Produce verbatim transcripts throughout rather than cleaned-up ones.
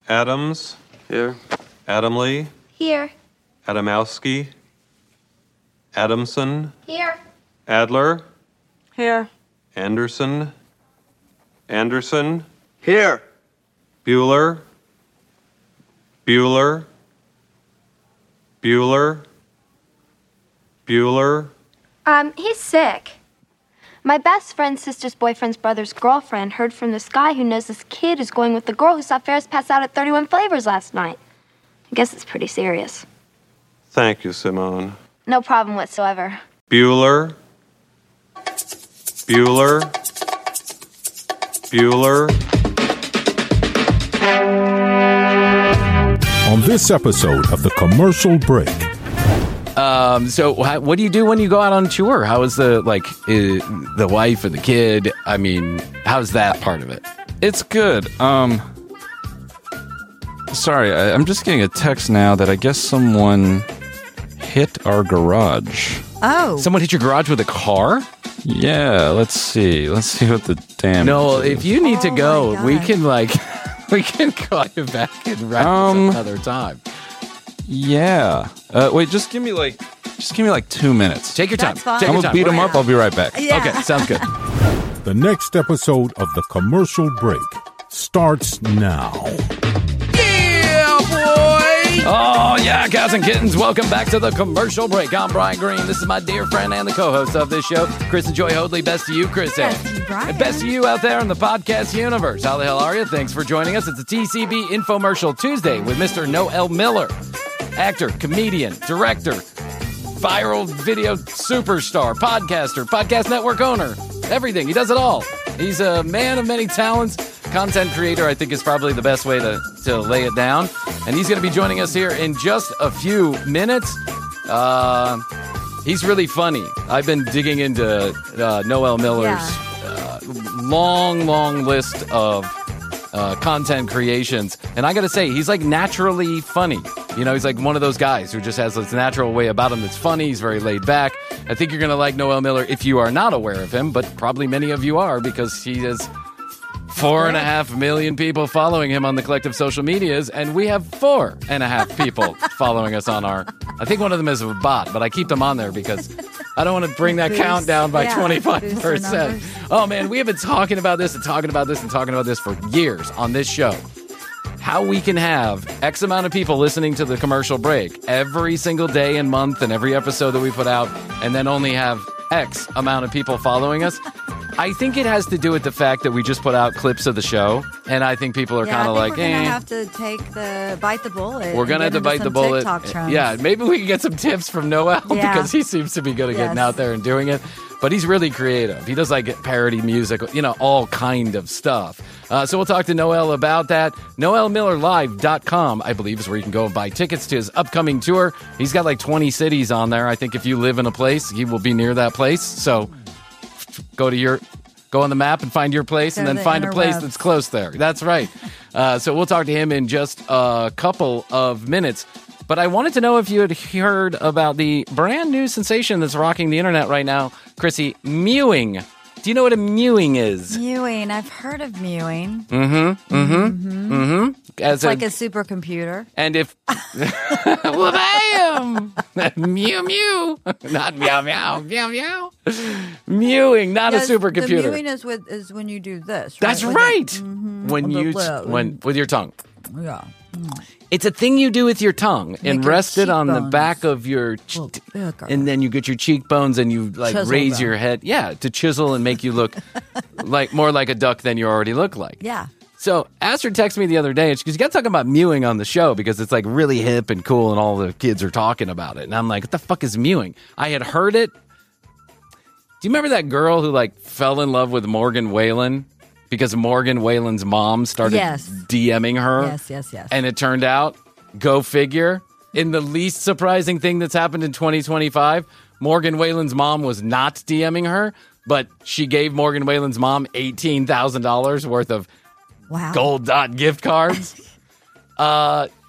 Adams. Here. Adamley. Here. Adamowski. Adamson. Here. Adler. Here. Anderson. Anderson. Here. Bueller. Bueller. Bueller. Bueller. Um, he's sick. My best friend's sister's boyfriend's brother's girlfriend heard from this guy who knows this kid is going with the girl who saw Ferris pass out at thirty-one Flavors last night. I guess it's pretty serious. Thank you, Simone. No problem whatsoever. Bueller. Bueller. Bueller. On this episode of The Commercial Break. Um, so wh- what do you do when you go out on tour? How is the, like, uh, the wife and the kid? I mean, how's that part of it? It's good. Um, sorry, I, I'm just getting a text now that I guess someone hit our garage. Oh. Someone hit your garage with a car? Yeah, let's see. Let's see what the damage No, is. if you need to Oh go, my we God. can, like, we can call you back and wrap Um, this another time. Yeah. Uh, wait, just give me like, just give me like two minutes. Take your time. That's fine. Take I'm your gonna time. beat We're him gonna- up. I'll be right back. Yeah. Okay, sounds good. The next episode of The Commercial Break starts now. Yeah, boy! Oh, yeah, cats and kittens. Welcome back to The Commercial Break. I'm Brian Green. This is my dear friend and the co-host of this show, Chris and Joy Hoadley. Best to you, Chris. Best to you, Brian. And best to you out there in the podcast universe. How the hell are you? Thanks for joining us. It's a T C B Infomercial Tuesday with Mister Noel Miller. Actor, comedian, director, viral video superstar, podcaster, podcast network owner, everything. He does it all. He's a man of many talents. Content creator, I think, is probably the best way to, to lay it down. And he's going to be joining us here in just a few minutes. Uh, he's really funny. I've been digging into uh, Noel Miller's uh, long, long list of uh, content creations. And I got to say, he's like naturally funny. You know, he's like one of those guys who just has this natural way about him that's funny. He's very laid back. I think you're going to like Noel Miller if you are not aware of him, but probably many of you are because he is four and a half million people following him on the collective social medias, and we have four and a half people following us on our. I think one of them is a bot, but I keep them on there because I don't want to bring that Boost. count down by Yeah, twenty-five boost our percent. numbers. Oh man, we have been talking about this and talking about this and talking about this for years on this show. How we can have X amount of people listening to the commercial break every single day and month and every episode that we put out, and then only have X amount of people following us. I think it has to do with the fact that we just put out clips of the show, and I think people are Yeah, kind of I like, think we're eh. gonna have to take the bite the bullet. We're and gonna have get to into bite the some bullet. TikTok trends. Yeah, maybe we can get some tips from Noel Yeah. because he seems to be good at getting Yes. out there and doing it. But he's really creative. He does like parody music, you know, all kind of stuff. Uh, so we'll talk to Noel about that. Noel Miller Live dot com, I believe, is where you can go and buy tickets to his upcoming tour. He's got like twenty cities on there. I think if you live in a place, he will be near that place. So go to your... Go on the map and find your place, Go and to then the find a place interwebs. that's close there. That's right. Uh, so we'll talk to him in just a couple of minutes. But I wanted to know if you had heard about the brand new sensation that's rocking the internet right now, Chrissy, mewing. Do you know what a mewing is? Mewing. I've heard of mewing. Mm-hmm. Mm-hmm. Mm-hmm. As It's like a supercomputer. And if... well, bam! Mew, mew. Not meow, meow, meow, meow. Mewing, not Yes, a supercomputer. The mewing is with is when you do this. Right? That's With right. the- mhm, When with the you lip. when with your tongue. Yeah. It's a thing you do with your tongue and your rest it on the cheekbones back of your, ch- Well, bigger. and then you get your cheekbones and you like Chisel raise them. your head, yeah, to chisel and make you look like more like a duck than you already look like. Yeah. So Astrid texted me the other day, because you got talking about mewing on the show because it's like really hip and cool, and all the kids are talking about it, and I'm like, what the fuck is mewing? I had heard it. Do you remember that girl who like fell in love with Morgan Whalen because Morgan Whalen's mom started Yes. DMing her? Yes, yes, yes. And it turned out, go figure, in the least surprising thing that's happened in twenty twenty-five, Morgan Whalen's mom was not DMing her, but she gave Morgan Whalen's mom eighteen thousand dollars worth of Wow. Gold Dot gift cards. uh,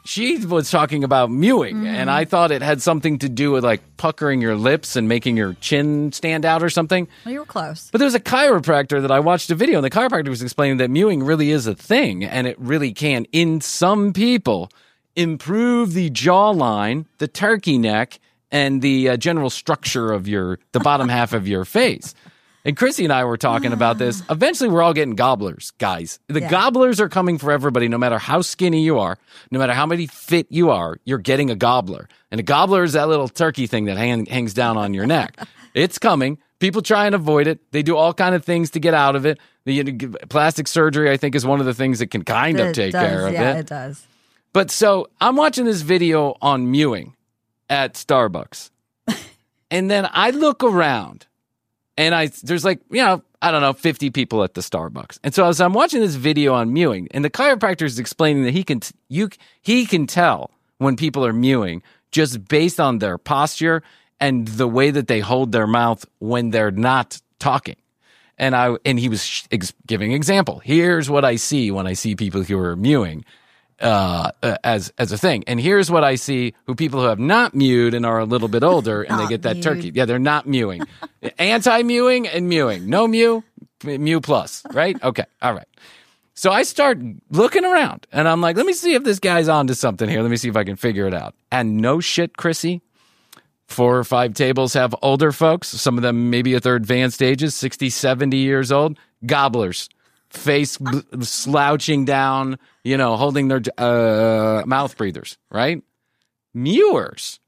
she was talking about mewing, Mm-hmm. and I thought it had something to do with like puckering your lips and making your chin stand out or something. Well, you were close. But there was a chiropractor that I watched a video, and the chiropractor was explaining that mewing really is a thing, and it really can, in some people, improve the jawline, the turkey neck, and the uh, general structure of your the bottom half of your face. And Chrissy and I were talking about this. Eventually, we're all getting gobblers, guys. The Yeah. gobblers are coming for everybody, no matter how skinny you are, no matter how many fit you are, you're getting a gobbler. And a gobbler is that little turkey thing that hang, hangs down on your neck. It's coming. People try and avoid it. They do all kind of things to get out of it. The you know, plastic surgery, I think, is one of the things that can kind of It take does, care of yeah, it. it does. But so I'm watching this video on mewing at Starbucks. And then I look around and I there's like, you know, I don't know, fifty people at the Starbucks. And so as I'm watching this video on mewing, and the chiropractor is explaining that he can t- you he can tell when people are mewing just based on their posture and the way that they hold their mouth when they're not talking. And I and he was sh- ex- giving example. Here's what I see when I see people who are mewing. Uh, uh, as as a thing, and here's what I see: who people who have not mewed and are a little bit older, and they Not get that mewed. turkey. Yeah, they're not mewing, anti-mewing and mewing. No mew, mew plus, right? Okay, all right. So I start looking around, and I'm like, let me see if this guy's onto something here. Let me see if I can figure it out. And no shit, Chrissy. Four or five tables have older folks. Some of them maybe at their advanced ages, sixty, seventy years old. Gobblers. Face b- slouching down, you know, holding their uh, mouth breathers, right? Mewers.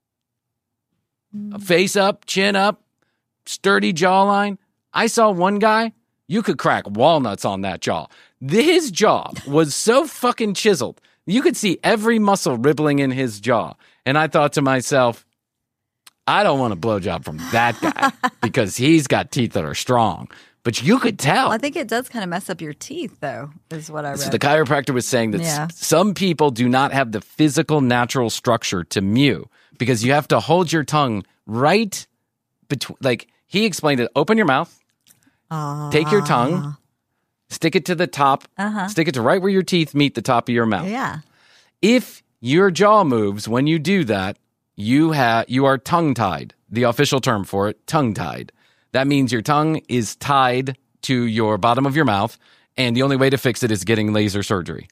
Face up, chin up, sturdy jawline. I saw one guy, you could crack walnuts on that jaw. His jaw was so fucking chiseled. You could see every muscle rippling in his jaw. And I thought to myself, I don't want a blowjob from that guy because he's got teeth that are strong. But you could tell. Well, I think it does kind of mess up your teeth, though, is what I read. So the chiropractor was saying that Yeah. s- some people do not have the physical natural structure to mew because you have to hold your tongue right between, like he explained it, open your mouth, take your tongue, stick it to the top, Uh-huh. stick it to right where your teeth meet the top of your mouth. Yeah. If your jaw moves when you do that, you have you are tongue-tied. The official term for it, tongue-tied. That means your tongue is tied to your bottom of your mouth, and the only way to fix it is getting laser surgery.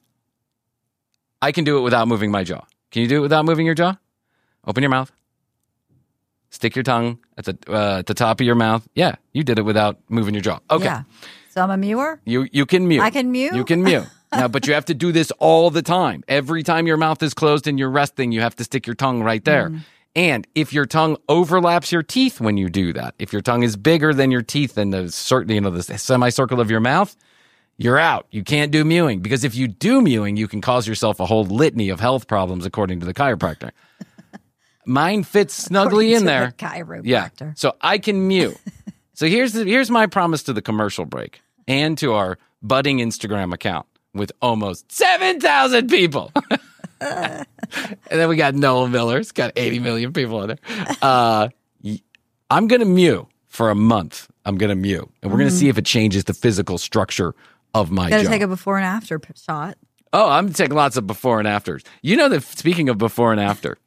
I can do it without moving my jaw. Can you do it without moving your jaw? Open your mouth. Stick your tongue at the uh, at the top of your mouth. Yeah, you did it without moving your jaw. Okay. Yeah. So I'm a mewer? You you can mew. I can mew? You can mew. Now, but you have to do this all the time. Every time your mouth is closed and you're resting, you have to stick your tongue right there. Mm. And if your tongue overlaps your teeth when you do that, if your tongue is bigger than your teeth in the certain, you know, the semicircle of your mouth, you're out. You can't do mewing because if you do mewing, you can cause yourself a whole litany of health problems, according to the chiropractor. Mine fits snugly According in to there. the chiropractor. Yeah. So I can mew. So here's the, here's my promise to the commercial break and to our budding Instagram account with almost seven thousand people. And then we got Noel Miller. It's got eighty million people in there. Uh, y- I'm going to mew for a month. I'm going to mew. And we're going to see if it changes the physical structure of my Got to jaw. take a before and after p- shot. Oh, I'm taking lots of before and afters. You know that speaking of before and after,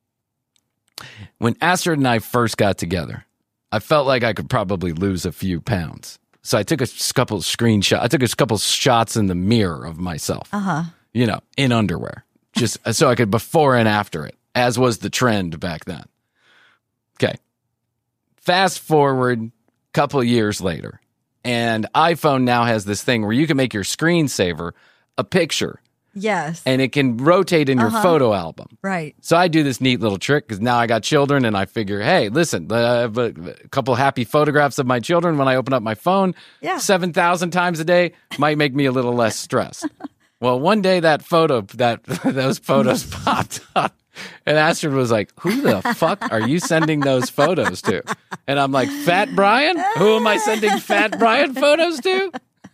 when Astrid and I first got together, I felt like I could probably lose a few pounds. So I took a couple screenshots. I took a couple shots in the mirror of myself, Uh-huh. you know, in underwear, just so I could before and after it, as was the trend back then. Okay. Fast forward couple years later, and iPhone now has this thing where you can make your screensaver a picture, Yes. and it can rotate in your Uh-huh. photo album. Right. So I do this neat little trick because now I got children, and I figure, hey, listen, uh, I have a, a couple happy photographs of my children when I open up my phone. Yeah. seven thousand times a day might make me a little less stressed. Well, one day that photo, that those photos popped up, and Astrid was like, "Who the fuck are you sending those photos to?" And I'm like, "Fat Brian? Who am I sending Fat Brian photos to?"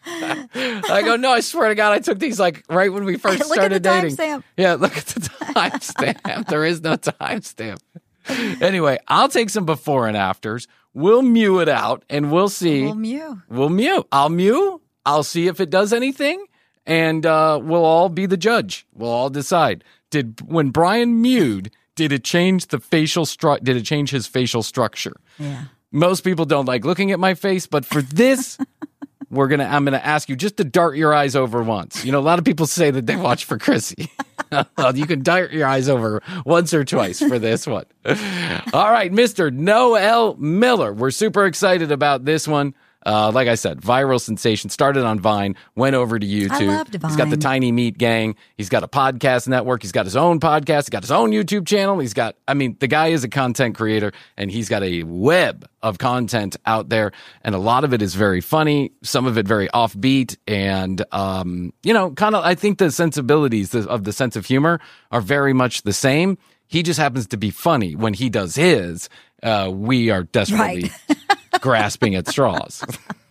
I go, "No, I swear to God, I took these like right when we first Look at started the dating." timestamp. Yeah, look at the timestamp. There is no timestamp. Anyway, I'll take some before and afters. We'll mew it out, and we'll see. Well, mew. We'll mew. I'll mew. I'll see if it does anything. and uh, we'll all be the judge. We'll all decide. Did when Brian mewed, did it change the facial stru- Did it change his facial structure? Yeah. Most people don't like looking at my face, but for this, we're gonna. I'm gonna ask you just to dart your eyes over once. You know, a lot of people say that they watch for Chrissy. Well, you can dart your eyes over once or twice for this one. All right, Mister Noel Miller. We're super excited about this one. Uh, like I said, viral sensation, started on Vine, went over to YouTube. I loved He's got the Vine. Tiny Meat Gang. He's got a podcast network. He's got his own podcast. He's got his own YouTube channel. He's got, I mean, the guy is a content creator, and he's got a web of content out there. And a lot of it is very funny, some of it very offbeat. And, um, you know, kind of, I think the sensibilities of the sense of humor are very much the same. He just happens to be funny when he does his. Uh, we are desperately grasping at straws.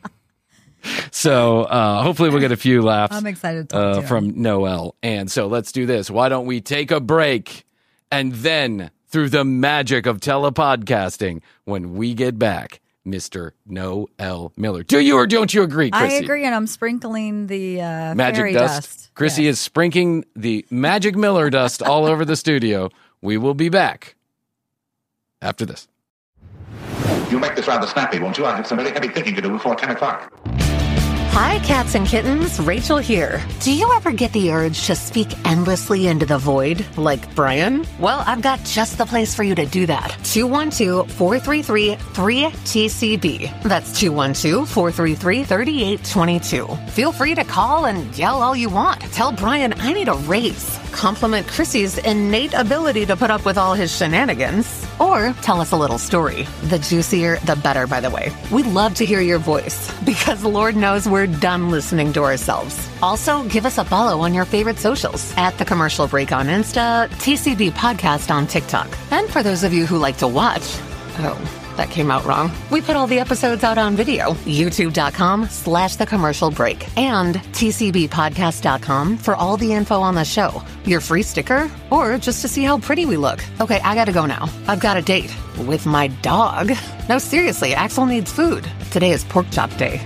So uh, hopefully we'll get a few laughs. I'm excited to talk uh, to him. from Noel. And so let's do this. Why don't we take a break, and then through the magic of telepodcasting, when we get back, Mister Noel Miller. Do you or don't you agree, Chrissy? I agree, and I'm sprinkling the uh, Magic fairy dust. dust. Chrissy Yes. is sprinkling the magic Miller dust all over the studio. We will be back after this. You'll make this rather snappy, won't you? I have some very heavy thinking to do before ten o'clock. Hi, cats and kittens. Rachel here. Do you ever get the urge to speak endlessly into the void, like Brian? Well, I've got just the place for you to do that. two one two, four three three, three T C B. That's two one two, four three three, three eight two two. Feel free to call and yell all you want. Tell Brian I need a raise. Compliment Chrissy's innate ability to put up with all his shenanigans. Or tell us a little story. The juicier, the better, by the way. We'd love to hear your voice, because Lord knows we're done listening to ourselves. Also, give us a follow on your favorite socials. At The Commercial Break on Insta, T C B Podcast on TikTok. And for those of you who like to watch, oh, that came out wrong. We put all the episodes out on video. YouTube.com slash The Commercial Break. And T C B Podcast dot com for all the info on the show. Your free sticker, or just to see how pretty we look. Okay, I gotta go now. I've got a date with my dog. No, seriously, Axel needs food. Today is pork chop day.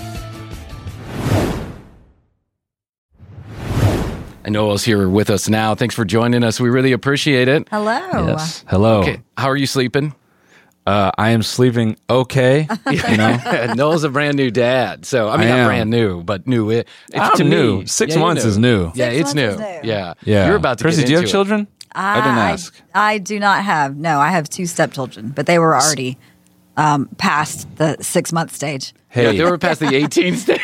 And Noel's here with us now. Thanks for joining us. We really appreciate it. Hello. Yes. Hello. Okay, how are you sleeping? Uh, I am sleeping okay. You know, Noel's a brand new dad. So, I mean, I not am. brand new, but new. It, it's I'm to new. me. Six Yeah, you're months is new. Yeah, Six it's new. months is new. Yeah. Yeah. You're about to Chrissy, get do you have into it. children? I, didn't ask. I do not have. No, I have two stepchildren, but they were already um, past the six month stage. Hey, Yeah, they were past the eighteen stage.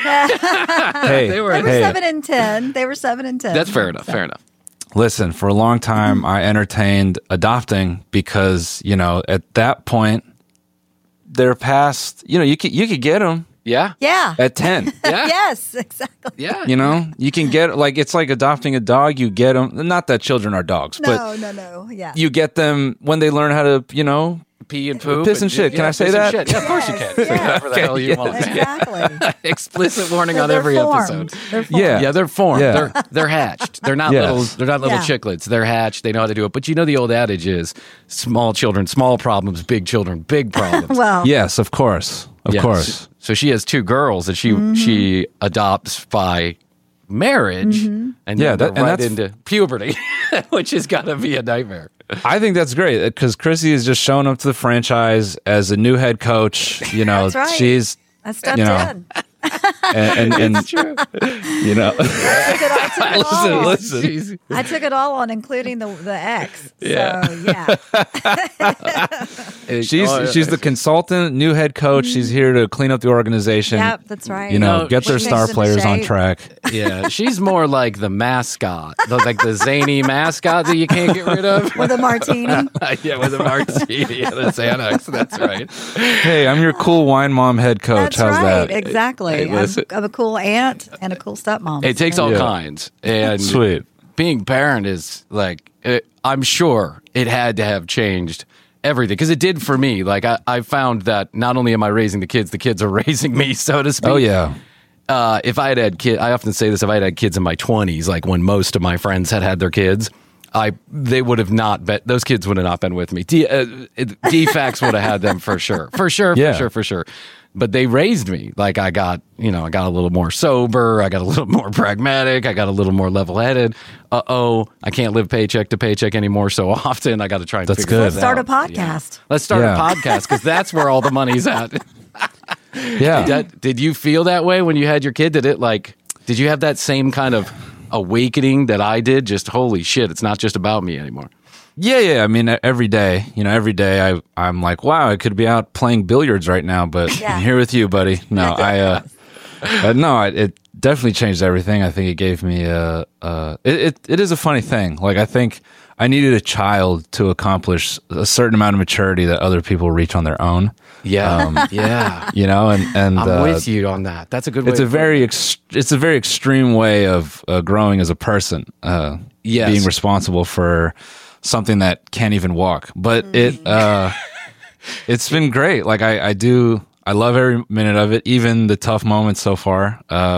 hey, they were- They were hey, seven and ten. They were seven and ten. That's fair enough. Fair enough. Listen, for a long time, I entertained adopting because, you know, at that point, they're past, you know, you could, you could get them Yeah. Yeah. at ten. Yeah. Yes, exactly. Yeah. You know, you can get, like, it's like adopting a dog. You get them, not that children are dogs, No, but no, no. Yeah. you get them when they learn how to, you know, Pee and poop. Piss and shit. Can I say piss and that? shit. Yeah, of course you can. Yes, Say whatever the yes. hell you Okay, want. Exactly. Explicit warning So on they're every formed. episode. They're formed. Yeah. Yeah, they're formed. Yeah. They're they're hatched. They're not Yes. little. They're not little Yeah. chicklets. They're hatched. They know how to do it. But you know the old adage is small children, small problems. Big children, big problems. Well, yes, of course. Of Yeah. course. So she has two girls that she Mm-hmm. she adopts by marriage, Mm-hmm. and Yeah, yeah, that- and right that's- into puberty, which has got to be a nightmare. I think that's great because Chrissy has just shown up to the franchise as a new head coach. You know, That's right. she's I stepped you know, in. and and, and you know, I took it, I took it listen, all. listen. Jeez. I took it all on, including the the ex. Yeah. So yeah. She's Oh, yeah. she's the consultant, new head coach. She's here to clean up the organization. Yep, that's right. You know, No, get their she- star Things into players on shape. track. Yeah, she's more like the mascot, the, like the zany mascot that you can't get rid of. With a martini. Yeah, with a martini and a Xanax. That's right. Hey, I'm your cool wine mom head coach. That's How's right. that? Exactly. Hey, I'm, listen. I'm a cool aunt and a cool stepmom. It takes all Yeah. kinds, and Sweet. being parent is like it, I'm sure it had to have changed everything because it did for me. Like I, I found that not only am I raising the kids, the kids are raising me, so to speak. Oh yeah. Uh, if I had had kids, I often say this: if I had had kids in my twenties, like when most of my friends had had their kids, I they would have not been, those kids would have not been with me. D, uh, D Fax would have had them for sure, for sure, Yeah. for sure, for sure. But they raised me. Like I got, you know, I got a little more sober. I got a little more pragmatic. I got a little more level-headed. Uh-oh, I can't live paycheck to paycheck anymore so often. I got to try and That's figure good. that Let's Start a out. podcast. Yeah. Let's start Yeah. a podcast because that's where all the money's at. Yeah. Did, that- did you feel that way when you had your kid? Did it like, did you have that same kind of awakening that I did? Just holy shit, it's not just about me anymore. Yeah, yeah. I mean, every day, you know, every day I, I'm like, wow, I could be out playing billiards right now, but Yeah. I'm here with you, buddy. No, I, uh, uh, no, I, it definitely changed everything. I think it gave me a, uh, it, it, it is a funny thing. Like, I think I needed a child to accomplish a certain amount of maturity that other people reach on their own. Yeah, yeah. You know, and, and, I'm uh, with you on that. That's a good way. it's a to put it. very ex- it's a very extreme way of uh, growing as a person. Uh, Yes. being responsible for something that can't even walk, but it uh, it's been great. Like I, I do, I love every minute of it, even the tough moments so far.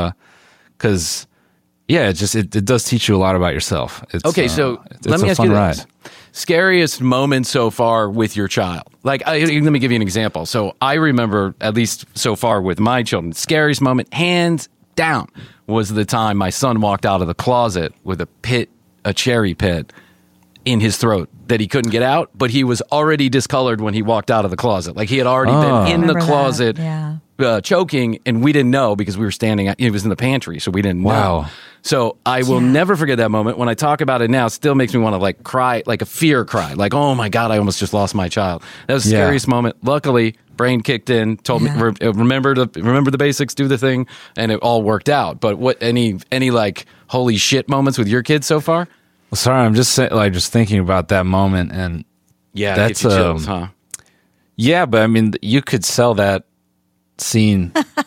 Because yeah, it just it, it does teach you a lot about yourself. It's, Okay, uh, so it's, let it's me a ask fun you ride. this. Scariest moment so far with your child? Like, I, let me give you an example. So I remember, at least so far with my children, scariest moment, hands down, was the time my son walked out of the closet with a pit, a cherry pit in his throat that he couldn't get out, but he was already discolored when he walked out of the closet. Like he had already Oh. been in the Remember that, closet yeah. uh, choking, and we didn't know because we were standing, it was in the pantry, so we didn't know. Wow. So I will never forget that moment. When I talk about it now, it still makes me want to like cry, like a fear cry. Like, oh my God, I almost just lost my child. That was the Yeah. scariest moment. Luckily, brain kicked in, told Yeah. me, re- remember the, remember the basics, do the thing, and it all worked out. But what, any, any like holy shit moments with your kids so far? Well, sorry, I'm just say, like just thinking about that moment, and Yeah, That's, that's, chills, um, huh? yeah, but I mean, you could sell that scene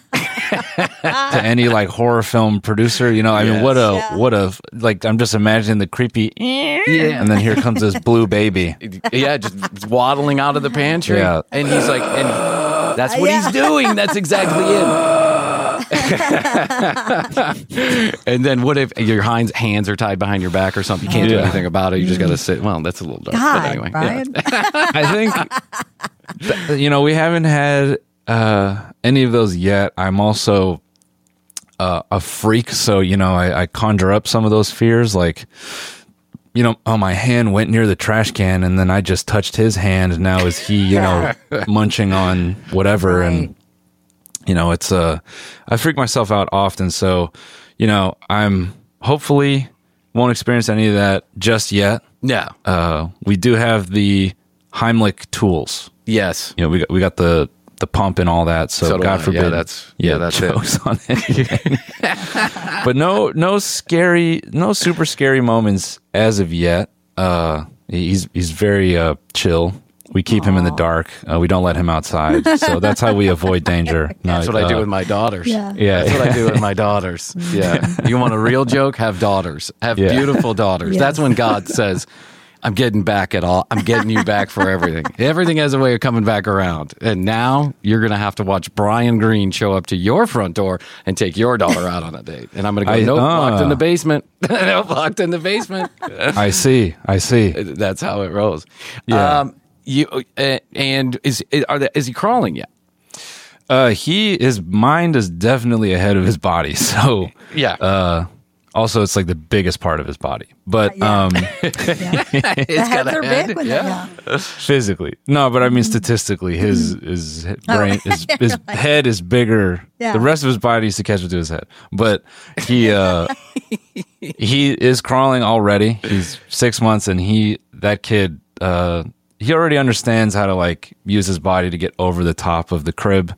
to any like horror film producer. You know, I mean, what a Yeah. what a like. I'm just imagining the creepy, yeah, and then here comes this blue baby. Yeah, just waddling out of the pantry. Yeah. And he's like, and that's what Yeah. he's doing. That's exactly it. And then what if your hands hands are tied behind your back or something? You can't do Yeah. anything about it. You just got to sit. Well, that's a little dark. God, but anyway, Brian. yeah. I think th- you know we haven't had uh, any of those yet. I'm also uh, a freak, so you know I, I conjure up some of those fears, like. You know, oh, my hand went near the trash can, and then I just touched his hand. And now is he, you know, munching on whatever? And you know, it's uh, I freak myself out often. So, you know, I'm hopefully won't experience any of that just yet. Yeah. Uh, we do have the Heimlich tools. Yes. You know, we got we got the the pump and all that. So, So do God I. forbid, Yeah, that's- yeah, that's it. jokes on anything. But no, no scary, no super scary moments as of yet. Uh, he's he's very uh, chill. We keep him in the dark. Uh, we don't let him outside. So that's how we avoid danger. That's Like, what I do uh, with my daughters. Yeah. Yeah, That's what I do with my daughters. Yeah. You want a real joke? Have daughters. Have Yeah. beautiful daughters. Yes. That's when God says, I'm getting back at all. I'm getting you back for everything. Everything has a way of coming back around. And now you're going to have to watch Brian Green show up to your front door and take your daughter out on a date. And I'm going to go, I- nope, uh. locked in the basement. Nope, locked in the basement. I see. I see. That's how it rolls. Yeah. Um, you uh, and is are they, is he crawling yet? Uh, he his mind is definitely ahead of his body. So Yeah. Uh, also, it's like the biggest part of his body, but Yeah. um, The heads are big when they're young. physically, no. But I mean, statistically, his his brain, his, his head is bigger. Yeah. The rest of his body is to catch up to his head, but he uh, he is crawling already. He's six months, and he that kid uh, he already understands how to like use his body to get over the top of the crib.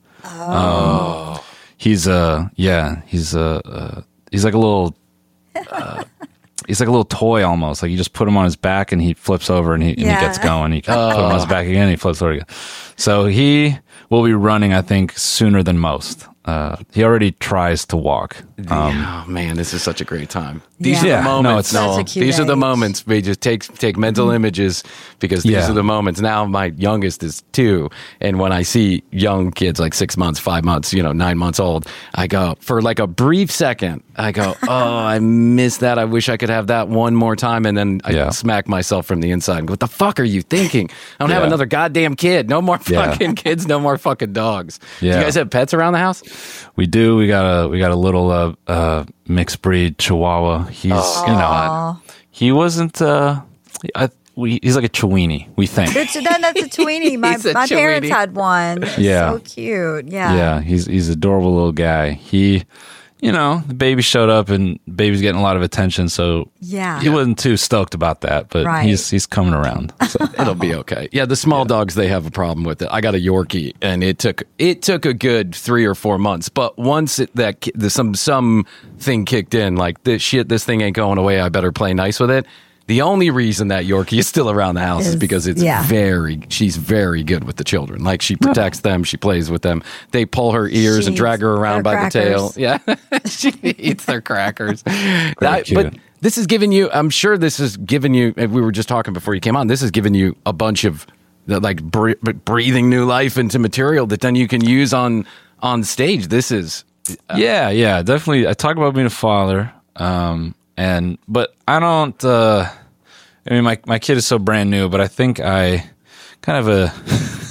Oh, um, he's uh yeah, he's uh, uh he's like a little. Uh, he's like a little toy almost. Like you just put him on his back and he flips over and he, and Yeah. he gets going. You can put him on his back again and he flips over again. So he, will be running, I think, sooner than most. Uh, he already tries to walk. Um, oh man, this is such a great time. These Yeah. are the Yeah, no, moments. it's- Noel. Such a cute These are the age. moments. We just take take mental images because these Yeah. are the moments. Now my youngest is two, and when I see young kids like six months, five months, you know, nine months old, I go for like a brief second. I go, oh, I miss that. I wish I could have that one more time, and then I Yeah. smack myself from the inside. And go, what the fuck are you thinking? I don't have Yeah. another goddamn kid. No more Yeah. fucking kids. No more fucking dogs. Do Yeah. you guys have pets around the house? We do. We got a we got a little uh, uh, mixed breed Chihuahua. He's you know he wasn't. Uh, I, we, he's like a Chiweenie. We think. It's, then that's a Tweenie. My, He's a my parents Tweenie. had one. It's Yeah. so cute. Yeah. Yeah, he's he's an adorable little guy. He, you know, the baby showed up and baby's getting a lot of attention, so Yeah. he wasn't too stoked about that. But Right. he's he's coming around. So. It'll be okay. Yeah, the small dogs, they have a problem with it. I got a Yorkie, and it took it took a good three or four months. But once it, that ki- the, some some thing kicked in, like this shit, this thing ain't going away. I better play nice with it. The only reason that Yorkie is still around the house is, Is- because it's yeah. very, she's very good with the children. Like she protects them, she plays with them. They pull her ears She and drag her eats around their by the tail. crackers. Yeah, she eats their crackers. That- cute. but this has given you, I'm sure this has given you, and we were just talking before you came on, this has given you a bunch of uh, like bre- breathing new life into material that then you can use on on stage. This is, Yeah, yeah, definitely. I talk about being a father, um, and but I don't. Uh, I mean, my my kid is so brand new, but I think I kind of a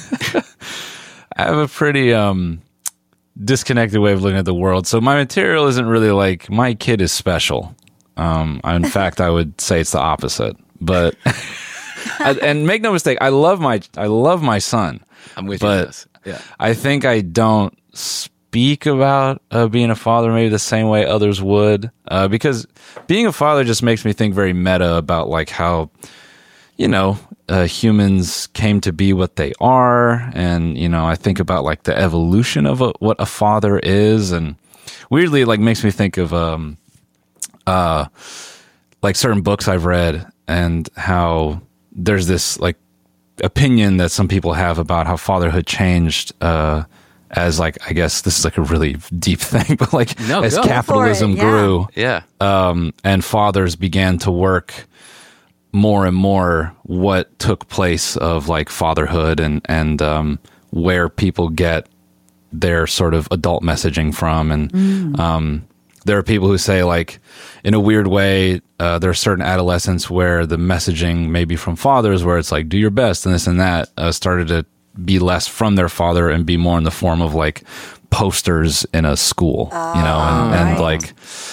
I have a pretty um, disconnected way of looking at the world. So my material isn't really like my kid is special. Um, in fact, I would say it's the opposite. But I- and make no mistake, I love my I love my son. I'm with you. But on this. Yeah. I think I don't speak about uh, being a father maybe the same way others would, uh, because being a father just makes me think very meta about like how, you know, uh, humans came to be what they are, and you know, I think about like the evolution of a, what a father is, and weirdly, it, like makes me think of um, uh, like certain books I've read and how there's this like opinion that some people have about how fatherhood changed uh, as like, I guess this is like a really deep thing, but like No, as go. capitalism Go for it, yeah. grew Yeah. um, and fathers began to work more and more what took place of like fatherhood and, and um, where people get their sort of adult messaging from. And um, there are people who say like, in a weird way, uh, there are certain adolescents where the messaging maybe from fathers where it's like, do your best and this and that uh, started to be less from their father and be more in the form of like posters in a school, you know, and, and like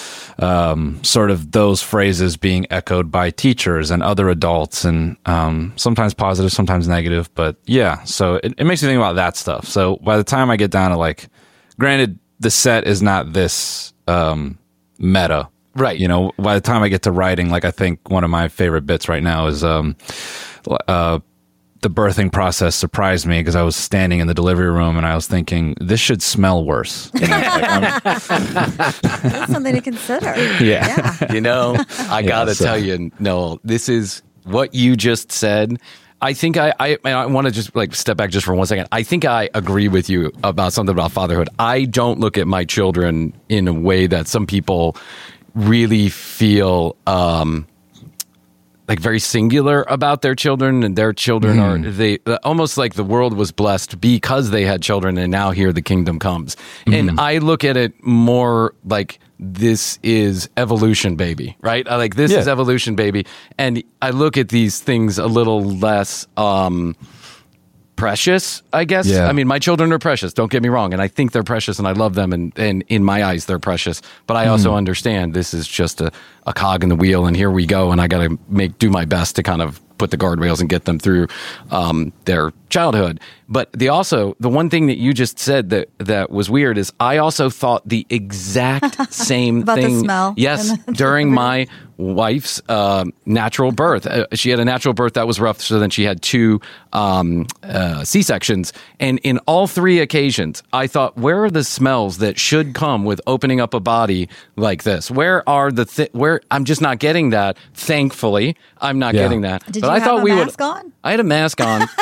um, sort of those phrases being echoed by teachers and other adults, and um, sometimes positive, sometimes negative. But yeah, so it, it makes me think about that stuff. So by the time I get down to like, granted, the set is not this um, meta. Right. You know, by the time I get to writing, like I think one of my favorite bits right now is um, uh, the birthing process surprised me because I was standing in the delivery room and I was thinking, this should smell worse. You know, like, I'm- That's something to consider. Yeah. You know, I gotta so- tell you, Noel, this is what you just said. I think I, I, I want to just like step back just for one second. I think I agree with you about something about fatherhood. I don't look at my children in a way that some people really feel um, like very singular about their children, and their children are they almost like the world was blessed because they had children, and now here the kingdom comes. And I look at it more like this is evolution, baby, right? I like this Yeah. is evolution, baby, and I look at these things a little less um, precious, I guess. Yeah. I mean, my children are precious. Don't get me wrong, and I think they're precious, and I love them, and, and in my eyes, they're precious. But I also understand this is just a, a cog in the wheel, and here we go, and I got to make do my best to kind of put the guardrails and get them through um, their childhood. But the also the one thing that you just said that that was weird is I also thought the exact same About the thing. smell Yes, in the during my wife's uh, natural birth, uh, she had a natural birth that was rough. So then she had two um, uh, C sections, and in all three occasions, I thought, where are the smells that should come with opening up a body like this? Where are the th- where? I'm just not getting that. Thankfully, I'm not Yeah. getting that. Did but you I have thought a we mask would, on? I had a mask on.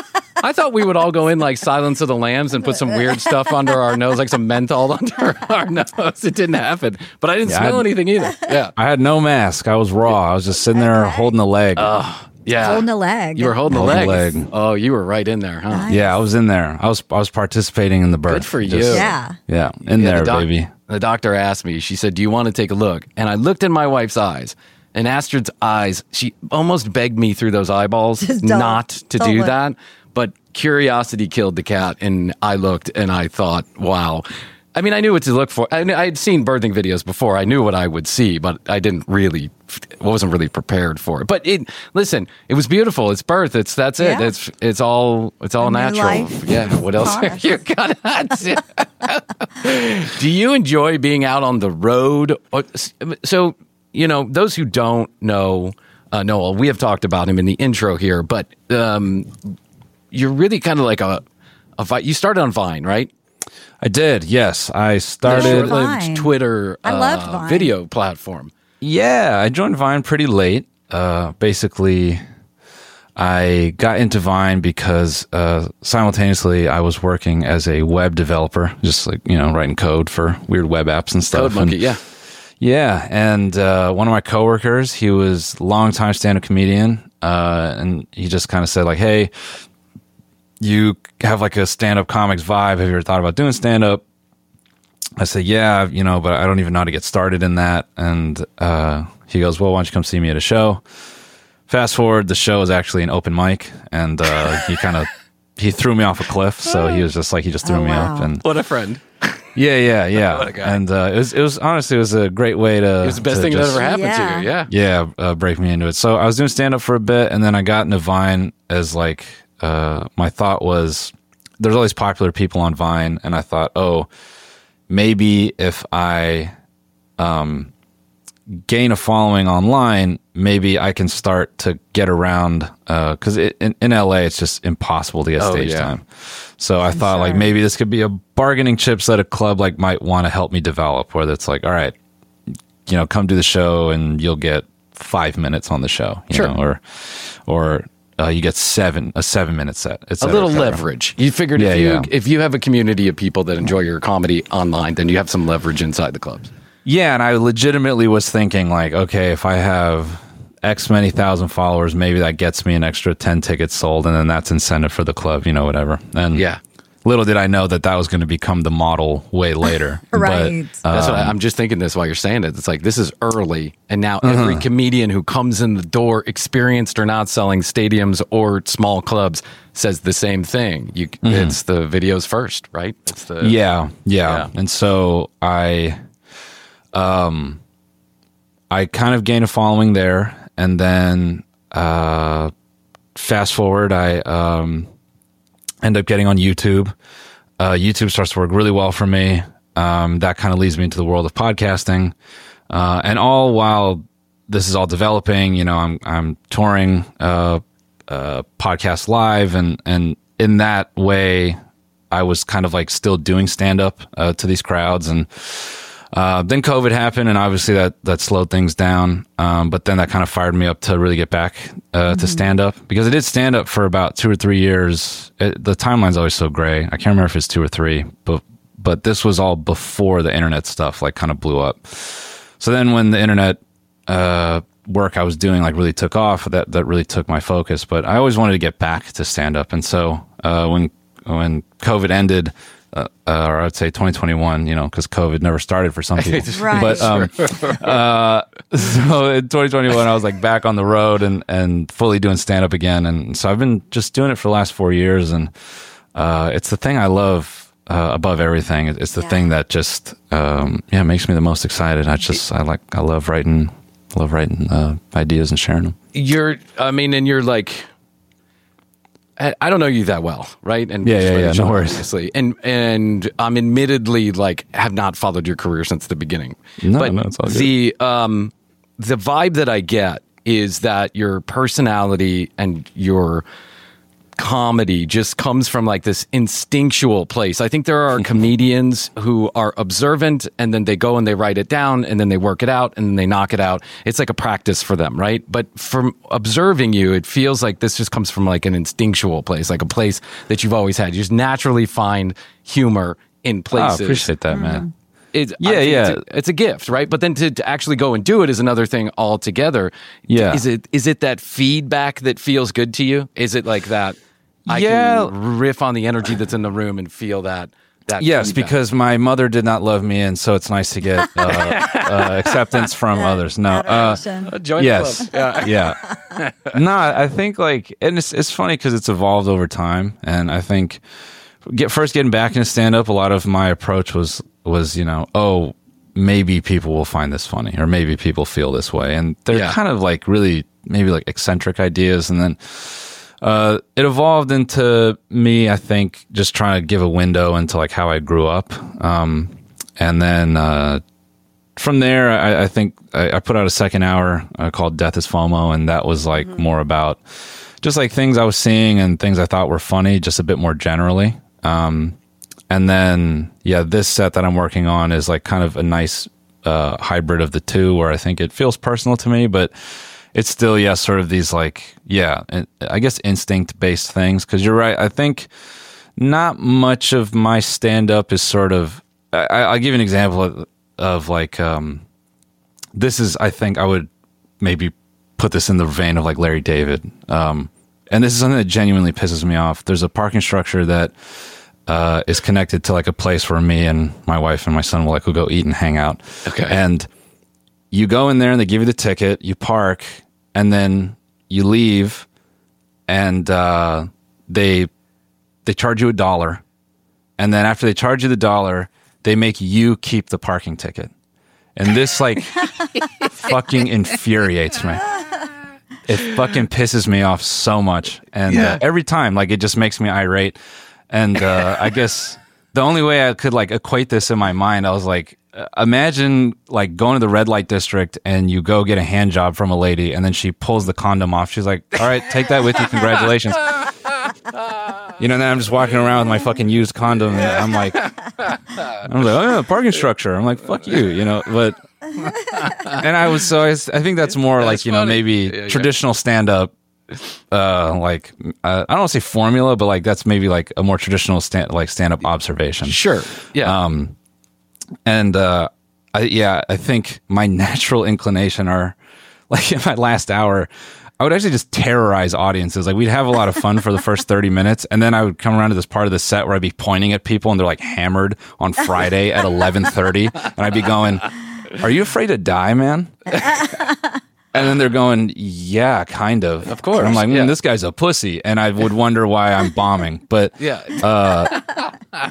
I thought we would all go in like Silence of the Lambs and put some weird stuff under our nose, like some menthol under our nose. It didn't happen, but I didn't Yeah, smell I'd- anything either. Yeah. I had no mask. I was raw. I was just sitting there Okay. holding the leg. Yeah. Holding a leg. You were holding, Holding the the leg. leg. Oh, you were right in there, huh? Nice. yeah, I was in there. I was I was participating in the birth. Good for you. Just- Yeah. Yeah, in Yeah, there, the doc- baby. The doctor asked me, she said, do you want to take a look? And I looked in my wife's eyes. And Astrid's eyes, she almost begged me through those eyeballs Just don't- not to don't do look. that. But curiosity killed the cat. And I looked and I thought, wow. I mean, I knew what to look for. I knew, I'd seen birthing videos before. I knew what I would see, but I didn't really, wasn't really prepared for it. But it, listen, it was beautiful. It's birth. It's that's it. Yeah. It's it's all it's all A new natural. life. Yeah. What else? Gosh. You got Do you enjoy being out on the road? Or- So you know, those who don't know uh, Noel, we have talked about him in the intro here, but um, you're really kind of like a, a Vi- you started on Vine, right? I did. Yes, I started. Sure. Short-lived Vine. Twitter I uh, loved Vine. video platform. Yeah, I joined Vine pretty late. Uh, basically, I got into Vine because uh, simultaneously I was working as a web developer, just like, you know, writing code for weird web apps and stuff. Code Monkey, And- yeah. Yeah, and uh, one of my coworkers, he was a longtime stand-up comedian, uh, and he just kind of said like, "Hey, you have like a stand-up comics vibe. Have you ever thought about doing stand-up?" I said, "Yeah, you know, but I don't even know how to get started in that." And uh, he goes, "Well, why don't you come see me at a show?" Fast forward, the show is actually an open mic, and uh, he kind of he threw me off a cliff. So he was just like he just threw Oh, me wow. up, and What a friend. yeah, yeah, yeah. What a guy. And uh, it was it was honestly it was a great way to. It was the best to thing just- that ever happened Yeah. to you. Yeah. Yeah, uh, break me into it. So I was doing stand up for a bit, and then I got into Vine as like uh, my thought was there's all these popular people on Vine, and I thought, oh, maybe if I um, gain a following online, maybe I can start to get around because it in, in L A it's just impossible to get Oh, stage yeah. time. So I thought like sure. maybe this could be a bargaining chips that a club like might want to help me develop, where it's like, all right, you know, come do the show and you'll get five minutes on the show, you Sure. know, or or uh, you get seven a seven minute set. et A cetera, little et cetera. leverage. You figured Yeah, if you yeah. if you have a community of people that enjoy your comedy online, then you have some leverage inside the clubs. Yeah, and I legitimately was thinking like, okay, if I have X many thousand followers, maybe that gets me an extra ten tickets sold, and then that's incentive for the club, you know, whatever. And Yeah. little did I know that that was going to become the model way later. Right. But, That's um, what I, I'm just thinking this while you're saying it. It's like this is early, and now Uh-huh. every comedian who comes in the door, experienced or not, selling stadiums or small clubs, says the same thing. You, it's the videos first, right? It's the Mm-hmm. Yeah, yeah, Yeah. And so I, um, I kind of gained a following there, and then uh, fast forward, I um, end up getting on YouTube. Uh, YouTube starts to work really well for me. Um, that kind of leads me into the world of podcasting, uh, and all while this is all developing, you know, I'm I'm touring uh, uh, podcast live, and and in that way, I was kind of like still doing stand up uh, to these crowds, and uh, then COVID happened, and obviously that that slowed things down. Um, but then that kind of fired me up to really get back uh, to stand up, because I did stand up for about two or three years. It, the timeline's always so gray. I can't remember if it's two or three, but but this was all before the internet stuff like kind of blew up. So then when the internet uh, work I was doing like really took off, that that really took my focus. But I always wanted to get back to stand up, and so uh, when when COVID ended, uh, uh, or I'd say twenty twenty-one, you know, because COVID never started for some people. Right. But um, uh, so in twenty twenty-one, I was like back on the road and and fully doing stand up again, and so I've been just doing it for the last four years, and uh, it's the thing I love. Uh, above everything, it's the Yeah. thing that just um, yeah makes me the most excited. I just I like I love writing, love writing uh, ideas and sharing them. You're, I mean, and you're like, I, I don't know you that well, right? And Yeah, yeah, yeah, no worries. Obviously, and and I'm admittedly like have not followed your career since the beginning. No, but no, it's all good. the um the vibe that I get is that your personality and your comedy just comes from like this instinctual place. I think there are comedians who are observant and then they go and they write it down and then they work it out and then they knock it out. It's like a practice for them, right? But from observing you, it feels like this just comes from like an instinctual place, like a place that you've always had. You just naturally find humor in places. I appreciate that, man. It's, Yeah, I think yeah. It's a, it's a gift, right? But then to, to actually go and do it is another thing altogether. Yeah. Is it is it that feedback that feels good to you? Is it like that? I Yeah. can riff on the energy that's in the room and feel that. that Yes, feedback. because my mother did not love me, and so it's nice to get uh, uh, acceptance from others. No, uh, Adoration. Join the yes, club. Yeah. yeah. No, I think like, and it's it's funny because it's evolved over time, and I think get first getting back into stand up, a lot of my approach was was you know, oh, maybe people will find this funny, or maybe people feel this way, and they're Yeah. kind of like really maybe like eccentric ideas, and then. Uh, it evolved into me, I think, just trying to give a window into like how I grew up. Um, and then, uh, from there, I, I think I, I put out a second hour uh, called Death is FOMO. And that was like more about just like things I was seeing and things I thought were funny, just a bit more generally. Um, and then, yeah, this set that I'm working on is like kind of a nice, uh, hybrid of the two where I think it feels personal to me, but it's still, yeah, sort of these like, yeah, I guess instinct based things. Cause you're right. I think not much of my stand up is sort of, I, I'll give you an example of, of like, um, this is, I think I would maybe put this in the vein of like Larry David. Um, and this is something that genuinely pisses me off. There's a parking structure that, uh, is connected to like a place where me and my wife and my son will like will go eat and hang out. Okay. And you go in there and they give you the ticket, you park, and then you leave, and uh, they they charge you a dollar, and then after they charge you the dollar, they make you keep the parking ticket, and this like fucking infuriates me. It fucking pisses me off so much, and Yeah. uh, every time, like it just makes me irate. And uh, I guess the only way I could like equate this in my mind, I was like, uh, imagine like going to the red light district and you go get a hand job from a lady, and then she pulls the condom off. She's like, "All right, take that with you. Congratulations." You know, and then I'm just walking around with my fucking used condom, and I'm like, I'm like, oh yeah, parking structure. I'm like, fuck you, you know. But and I was so I, I think that's more like you know funny. maybe Yeah, yeah. traditional stand up. Uh, like uh, I don't want to say formula, but like that's maybe like a more traditional stand like stand up observation. Sure. Yeah. Um, and uh, I, yeah, I think my natural inclination are like in my last hour, I would actually just terrorize audiences. Like we'd have a lot of fun for the first thirty minutes, and then I would come around to this part of the set where I'd be pointing at people and they're like hammered on Friday at eleven thirty, and I'd be going, "Are you afraid to die, man?" And then they're going, "Yeah, kind of." Of course, And I'm like, mm, yeah. "This guy's a pussy," and I would wonder why I'm bombing. But yeah. uh,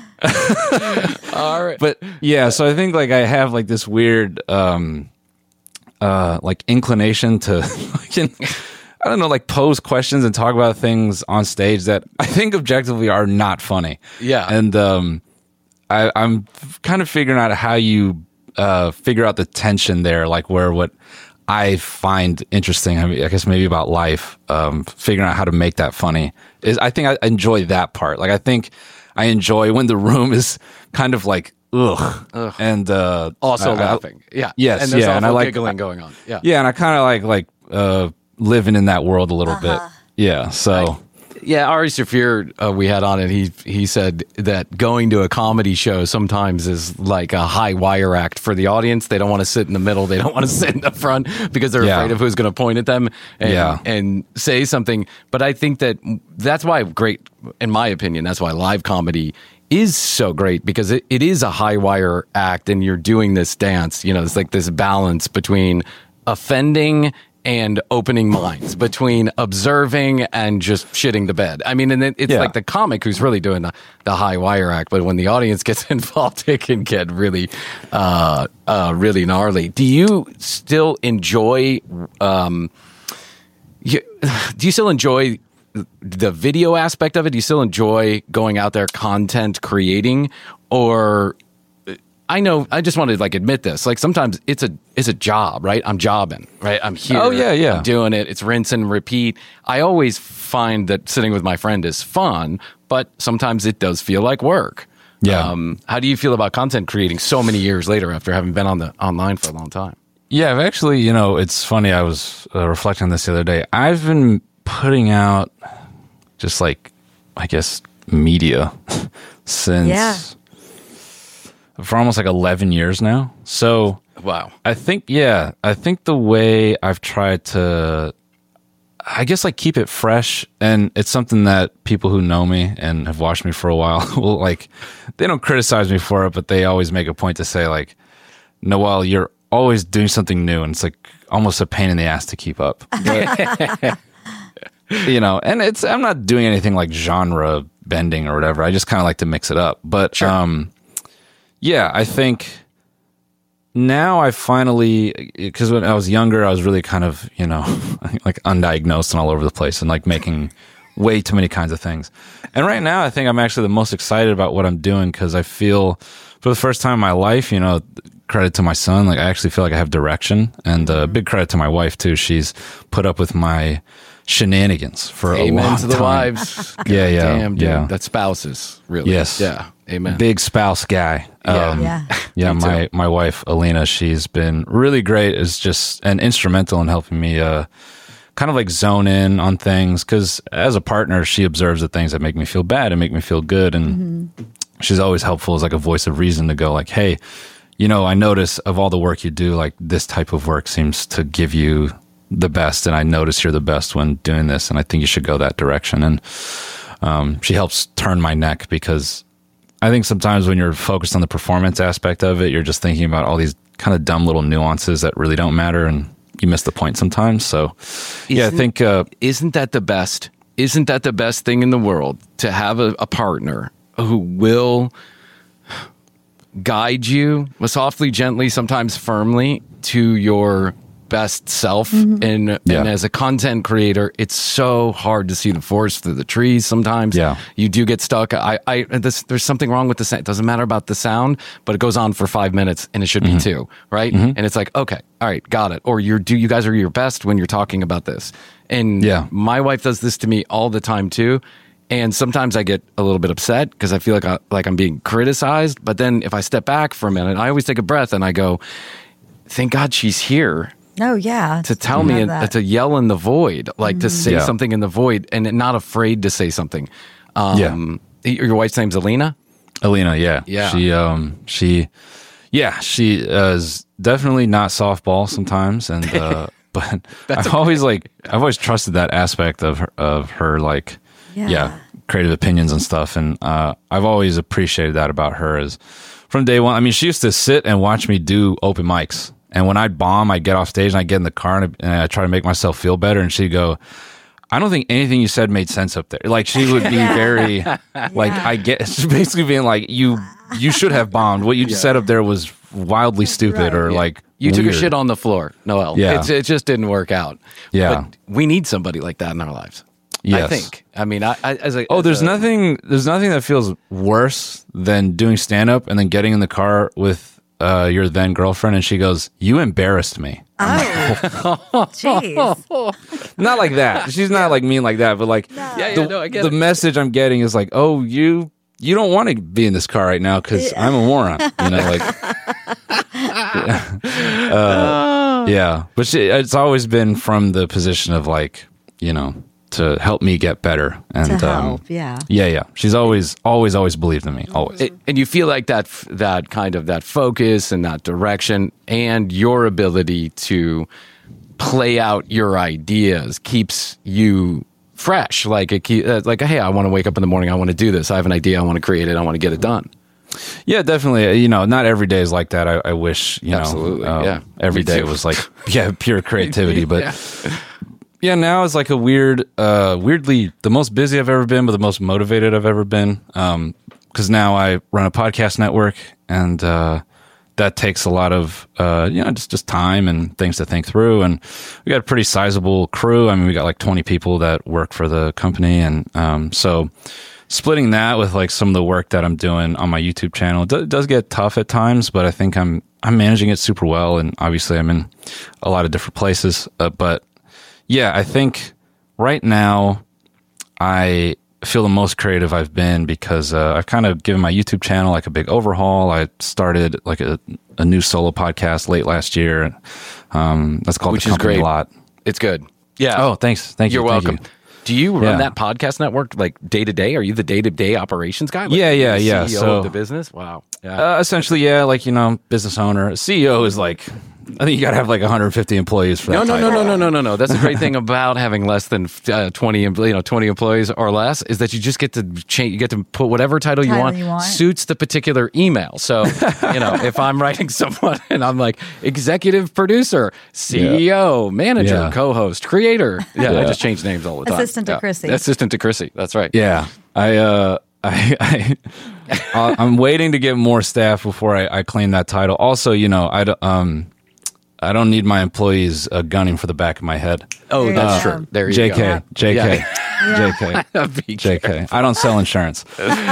All right. but yeah, so I think like I have like this weird um uh like inclination to like, I don't know, like pose questions and talk about things on stage that I think objectively are not funny. Yeah. And um I I'm kind of figuring out how you uh figure out the tension there, like where what I find interesting, I mean, I guess maybe about life, um, figuring out how to make that funny is, I think I enjoy that part. Like, I think I enjoy when the room is kind of like, ugh. Ugh. And, uh, Also I- I- laughing. Yeah. Yes, And there's yeah, and I awful like- giggling going on. Yeah. yeah. And I kind of like, like, uh, living in that world a little bit. Yeah. So, Yeah, Ari Shafir, uh, we had on it. He he said that going to a comedy show sometimes is like a high wire act for the audience. They don't want to sit in the middle. They don't want to sit in the front because they're Yeah. afraid of who's going to point at them and, Yeah. and say something. But I think that that's why great, in my opinion, that's why live comedy is so great, because it, it is a high wire act and you're doing this dance. You know, it's like this balance between offending and opening minds, between observing and just shitting the bed. I mean, and it, it's Yeah. like the comic who's really doing the, the high wire act, but when the audience gets involved, it can get really, uh, uh, really gnarly. Do you still enjoy, um, you, do you still enjoy the video aspect of it? Do you still enjoy going out there, content creating, or I know. I just want to like admit this. Like sometimes it's a it's a job, right? I'm jobbing, right? I'm here. Oh, yeah, yeah. I'm doing it. It's rinse and repeat. I always find that sitting with my friend is fun, but sometimes it does feel like work. Yeah. Um, how do you feel about content creating so many years later after having been on the online for a long time? Yeah, I've actually, you know, it's funny. I was uh, reflecting on this the other day. I've been putting out just like, I guess, media since Yeah. for almost like eleven years now. So Wow. I think, yeah, I think the way I've tried to, I guess, like keep it fresh, and it's something that people who know me and have watched me for a while will like, they don't criticize me for it, but they always make a point to say like, Noel, you're always doing something new, and it's like almost a pain in the ass to keep up. But, you know, and it's, I'm not doing anything like genre bending or whatever. I just kind of like to mix it up. But, Sure. um, yeah, I think now I finally, because when I was younger, I was really kind of, you know, like undiagnosed and all over the place and like making way too many kinds of things. And right now, I think I'm actually the most excited about what I'm doing because I feel for the first time in my life, you know, credit to my son, like I actually feel like I have direction, and a uh, big credit to my wife too. She's put up with my shenanigans for Amen a long to the time. wives. Yeah, yeah, Damn, dude. yeah. That's spouses, really. Yes. Yeah. Amen. Big spouse guy. Yeah. Um, Yeah. Yeah, Me too. my, my wife, Alina, she's been really great, is just and instrumental in helping me uh, kind of like zone in on things. Because as a partner, she observes the things that make me feel bad and make me feel good. And she's always helpful as like a voice of reason to go like, hey, you know, I notice of all the work you do, like this type of work seems to give you the best. And I notice you're the best when doing this. And I think you should go that direction. And um, she helps turn my neck because I think sometimes when you're focused on the performance aspect of it, you're just thinking about all these kind of dumb little nuances that really don't matter, and you miss the point sometimes. So, yeah, I Isn't- think uh, Isn't that the best? Isn't that the best thing in the world to have a, a partner who will guide you softly, gently, sometimes firmly to your best self? And, Yeah. and as a content creator, it's so hard to see the forest through the trees sometimes. Yeah. You do get stuck. I, I, this, there's something wrong with the sound. It doesn't matter about the sound, but it goes on for five minutes and it should be two, right? And it's like, okay, all right, got it. Or you're, do you guys are your best when you're talking about this. And Yeah. my wife does this to me all the time too. And sometimes I get a little bit upset because I feel like I, like I'm being criticized. But then if I step back for a minute, I always take a breath and I go, thank God she's here No, yeah. to tell You me, have and, that. to yell in the void, like to say Yeah. something in the void and not afraid to say something. Um, Your wife's name's Alina? Alina, yeah, Yeah. she, um, she, yeah, she is definitely not softball sometimes, and uh, but I've always like I've always trusted that aspect of her, of her, like, Yeah. yeah, creative opinions and stuff, and uh, I've always appreciated that about her. Is from day one. I mean, she used to sit and watch me do open mics. And when I'd bomb, I'd get off stage and I'd get in the car and I, and I try to make myself feel better. And she'd go, I don't think anything you said made sense up there. Like, she would be very, like, I get, it's basically being like, you you should have bombed. What you just said up there was wildly stupid or like, You took a weird. shit on the floor, Noel. Yeah. It's, it just didn't work out. Yeah. But we need somebody like that in our lives. I Yes. think. I mean, I, I as a Oh, as there's a- nothing. There's nothing that feels worse than doing stand up and then getting in the car with uh, your then girlfriend, and she goes, "You embarrassed me." Oh, jeez. Not like that. She's not like mean like that, but like Yeah, yeah, the, no, I get the it. message I'm getting is like, "Oh, you you don't want to be in this car right now because I'm a moron." You know, like. Yeah. Uh, yeah, but she, it's always been from the position of like, you know, to help me get better and To um, help, yeah. yeah, yeah. She's always, always, always believed in me. Always. It, and you feel like that f- that kind of that focus and that direction and your ability to play out your ideas keeps you fresh. Like it keep, uh, like hey, I want to wake up in the morning. I want to do this. I have an idea. I want to create it. I want to get it done. Yeah, definitely. You know, not every day is like that. I, I wish, you Absolutely, know, um, yeah. every Me day too. was like, yeah, pure creativity. But Yeah. yeah, now it's like a weird, uh, weirdly, the most busy I've ever been, but the most motivated I've ever been. Um, cause now I run a podcast network, and, uh, that takes a lot of, uh, you know, just, just time and things to think through. And we got a pretty sizable crew. I mean, we got like twenty people that work for the company. And, um, so splitting that with like some of the work that I'm doing on my YouTube channel, it do- does get tough at times, but I think I'm I'm managing it super well. And obviously, I'm in a lot of different places. Uh, but yeah, I think right now I feel the most creative I've been because uh, I've kind of given my YouTube channel like a big overhaul. I started like a, a new solo podcast late last year. Um, that's called Which The is Company great. Lot. It's good. Yeah. Oh, thanks. Thank you. You're Thank welcome. you. Do you run Yeah. that podcast network like day to day? Are you the day to day operations guy? Like, Yeah, yeah, the yeah. C E O So- of the business? Wow. Yeah. Uh, essentially, yeah, like, you know, business owner. C E O is like, I think you got to have like one hundred fifty employees for that. No, no, no, title. no, no, no, no, no. That's the great thing about having less than uh, twenty, em- you know, twenty employees or less is that you just get to change. You get to put whatever title, you, Title want, you want. suits the particular email. So, you know, if I'm writing someone and I'm like executive producer, C E O, manager, Yeah. co-host, creator. Yeah, I Yeah. just change names all the time. Assistant to Yeah. Chrissy. Assistant to Chrissy. That's right. Yeah, I, uh, I, I, I- I'm waiting to get more staff before I, I claim that title. Also, you know, I, don't- um, I don't need my employees uh, gunning for the back of my head. Oh, There you that's go. true. There you J go. K, J K, J K, Be J K. I don't sell insurance.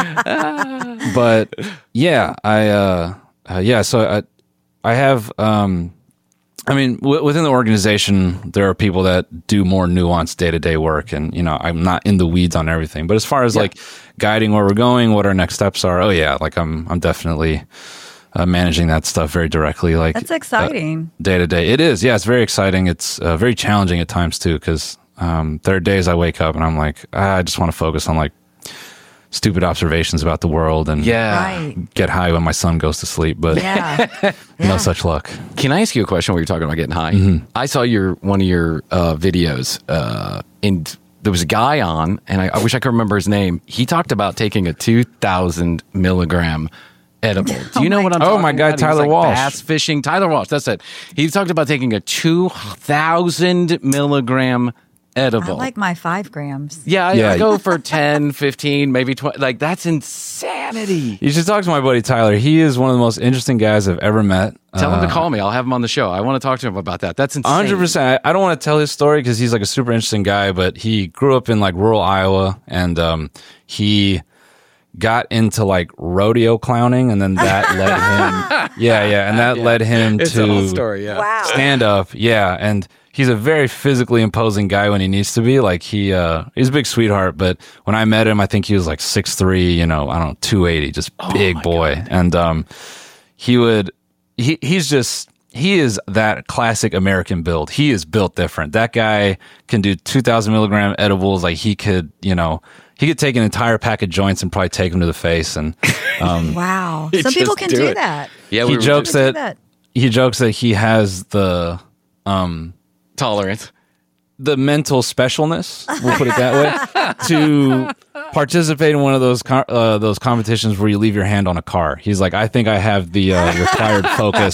But yeah, I, uh, uh, yeah, so I, I have, um, I mean, w- within the organization, there are people that do more nuanced day to day work, and you know, I'm not in the weeds on everything. But as far as Yeah. like guiding where we're going, what our next steps are, oh yeah, like I'm, I'm definitely uh, managing that stuff very directly. Like That's exciting. day to day. It is, yeah, it's very exciting. It's uh, very challenging at times too, because um, there are days I wake up and I'm like, ah, I just want to focus on like stupid observations about the world and Yeah. Right. get high when my son goes to sleep. But Yeah. no Yeah. such luck. Can I ask you a question while you're talking about getting high? Mm-hmm. I saw your one of your uh, videos, uh, and there was a guy on, and I, I wish I could remember his name. He talked about taking a two thousand milligram edible. Do you know what I'm Oh, talking my guy, about? He was Tyler like Walsh. Bass fishing. Tyler Walsh, that's it. He talked about taking a two thousand milligram edible. I like my five grams. yeah, I, Yeah. I go for ten, fifteen, maybe twenty. Like, that's insanity. You should talk to my buddy Tyler. He is one of the most interesting guys I've ever met. Tell him to Uh, call me. I'll have him on the show. I want to talk to him about that. That's insane. one hundred percent. I I don't want to tell his story because he's like a super interesting guy, but he grew up in like rural Iowa and um, he got into like rodeo clowning, and then that led him. Yeah, yeah. And that led him It's to a whole story, yeah. Wow. stand up. Yeah. And he's a very physically imposing guy when he needs to be. Like he, uh, he's a big sweetheart, but when I met him, I think he was like six three, you know, I don't know, two eighty, just big boy. And, um, he would, he, he's just, he is that classic American build. He is built different. That guy can do two thousand milligram edibles. Like he could, you know, he could take an entire pack of joints and probably take them to the face. And, um, Wow. You Some people just can do do, it. that. Yeah, he we were jokes do that, that. he jokes that he has the, um, tolerance. the mental specialness, we'll put it that way, to participate in one of those co- uh, those competitions where you leave your hand on a car. He's like, I think I have the uh, required focus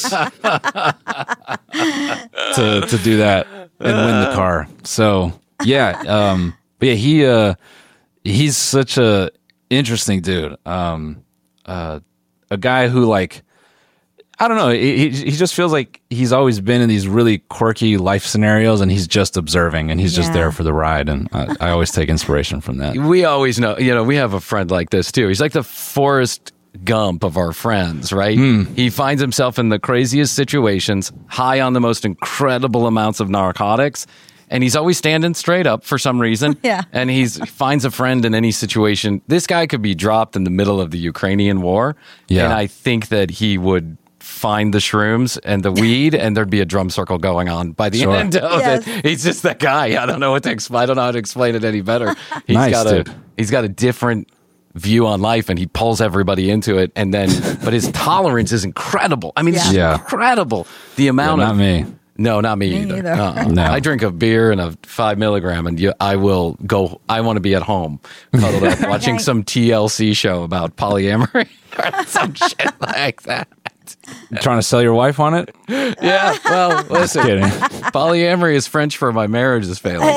to to do that and win the car. So yeah, um, but yeah, he uh, he's such a interesting dude. Um, uh, a guy who like. I don't know. He, he just feels like he's always been in these really quirky life scenarios, and he's just observing, and he's just Yeah. there for the ride. And I, I always take inspiration from that. We always know, you know, we have a friend like this too. He's like the Forrest Gump of our friends, right? He finds himself in the craziest situations, high on the most incredible amounts of narcotics, and he's always standing straight up for some reason. Yeah. And he's finds a friend in any situation. This guy could be dropped in the middle of the Ukrainian war, Yeah. and I think that he would find the shrooms and the weed, and there'd be a drum circle going on by the Sure. end of Yes. it. He's just that guy. I don't know what to explain. I don't know how to explain it any better. He's Nice, got a dude. he's got a different view on life, and he pulls everybody into it. And then, but his tolerance is incredible. I mean, it's Yeah. just incredible. The Yeah, amount not of me. no, not me, Me either. either. Uh-uh. No. I drink a beer and a five milligram, and you, I will go. I want to be at home, cuddled up, watching Right. some T L C show about polyamory or some shit like that. You trying to sell your wife on it? Yeah, well, listen, Kidding. polyamory is French for my marriage is failing.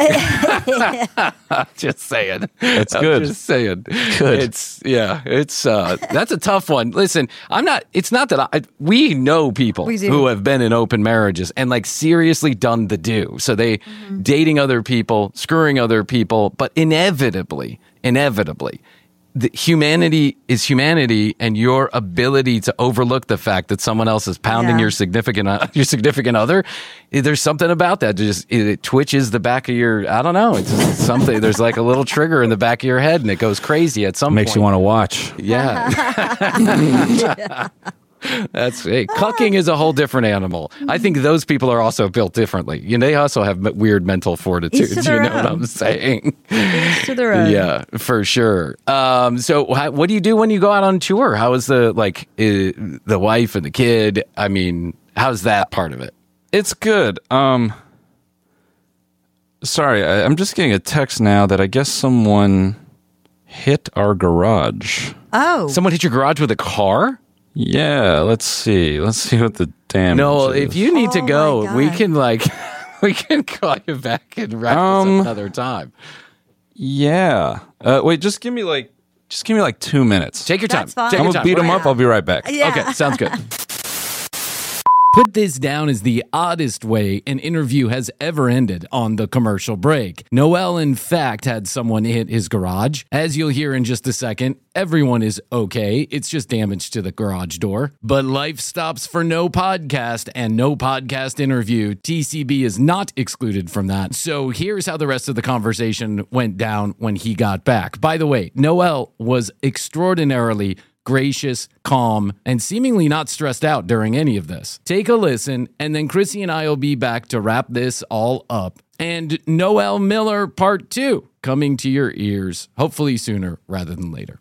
Just saying. That's I'm good. Just saying. Good. It's yeah. It's uh. That's a tough one. Listen, I'm not. It's not that I. We know people We do. who have been in open marriages and like seriously done the do. So they dating other people, screwing other people, but inevitably, inevitably, the humanity is humanity, and your ability to overlook the fact that someone else is pounding Yeah. your significant uh, your significant other. eh, There's something about that. It just it, it twitches the back of your. I don't know. It's just something. There's like a little trigger in the back of your head, and it goes crazy at some Makes point. you want to watch. Yeah. That's hey, cucking is a whole different animal. I think those people are also built differently. You know, they also have m- weird mental fortitudes. You their know what own. I'm saying? To their own. Yeah, for sure. Um, so, how, what do you do when you go out on tour? How is the like uh, the wife and the kid? I mean, how's that part of it? It's good. Um, sorry, I, I'm just getting a text now that I guess someone hit our garage. Oh, Someone hit your garage with a car? Yeah, let's see. Let's see what the damage No, is. if you need to Oh, go, my we God. can like we can call you back and wrap Um, this up another time. Yeah. Uh, wait, just give me like, just give me like two minutes. Take your time. That's fine. Take I'm your gonna time. beat We're- him up. I'll be right back. yeah. Okay, sounds good. Put this down as the oddest way an interview has ever ended on the commercial break. Noel, in fact, had someone hit his garage. As you'll hear in just a second, everyone is okay. It's just damage to the garage door. But life stops for no podcast and no podcast interview. T C B is not excluded from that. So here's how the rest of the conversation went down when he got back. By the way, Noel was extraordinarily gracious, calm, and seemingly not stressed out during any of this. Take a listen, and then Chrissy and I will be back to wrap this all up. And Noel Miller Part two coming to your ears, hopefully sooner rather than later.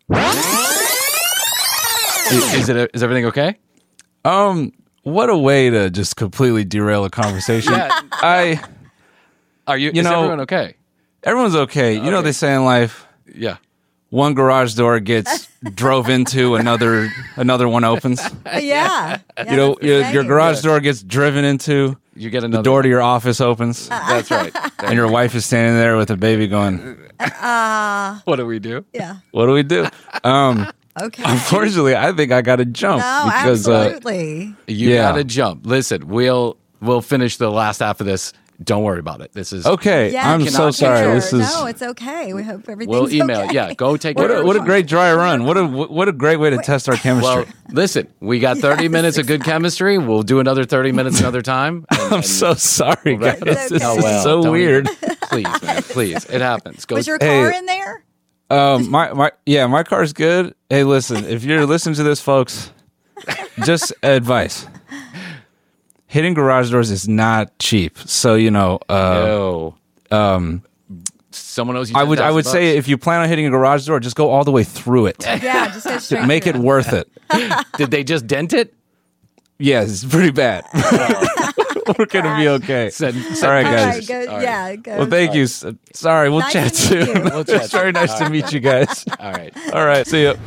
Is, is it? Is everything okay? Um, what a way to just completely derail a conversation. Yeah. I, Are you? You is know- everyone okay? everyone's okay. You know what they say in life? Yeah. One garage door gets drove into, another another one opens. yeah. You know, that's the your, your saying. garage door gets driven into. You get The another door to your office opens, That's right. and your wife is standing there with a baby, going, What do we do? Yeah. "What do we do?" Um, Okay. unfortunately, I think I got to jump No, because uh, absolutely. You Yeah. gotta jump. Listen, we'll we'll finish the last half of this. Don't worry about it. This is okay, yeah, I'm cannot so sorry. Sure. This is No, it's okay. We hope everything's We'll email. okay. Yeah, go take what care a, of what a it. great dry run. What a what a great way to test our chemistry. Well, listen, we got thirty Yes, minutes of good chemistry. We'll do another thirty minutes another time. and- I'm and- so sorry, Right. guys. It's This okay. is Oh, well, so don't weird. even- Please, man, please. It happens. Go. Was your Hey. car in there? Um, my my yeah, my car's good. Hey, listen, if you're listening to this, folks, just advice: hitting garage doors is not cheap. So you know, uh, no. um, Someone owes you. I would I would ten thousand say bucks. if you plan on hitting a garage door, just go all the way through it. Yeah, just go straight. Make it through. worth it. Did they just dent it? Yeah, it's pretty bad. We're gonna be okay. Send, send All right, All guys. right, go, All right. yeah, go. Well, thank you. S- Sorry, we'll Nice chat to meet soon. you. We'll chat It's very soon. nice All to right. meet you guys. All right. All right, see you.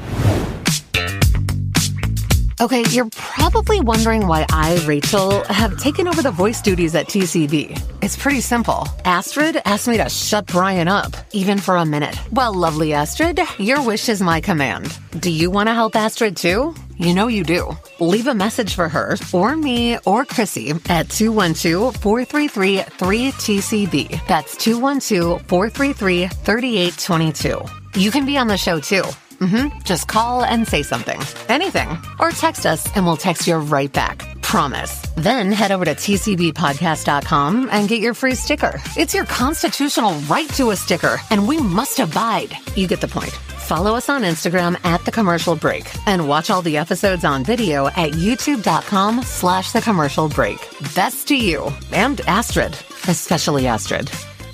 Okay, you're probably wondering why I, Rachel, have taken over the voice duties at T C B. It's pretty simple. Astrid asked me to shut Brian up, even for a minute. Well, lovely Astrid, your wish is my command. Do you want to help Astrid too? You know you do. Leave a message for her, or me, or Chrissy at two one two, four three three, three T C B. That's two one two, four three three, three eight two two. You can be on the show too. Mm-hmm. Just call and say something. Anything. Or text us and we'll text you right back. Promise. Then head over to T C B podcast dot com and get your free sticker. It's your constitutional right to a sticker, and we must abide. You get the point. Follow us on Instagram at The Commercial Break and watch all the episodes on video at youtube.com slash The Commercial Break. Best to you and Astrid, especially Astrid.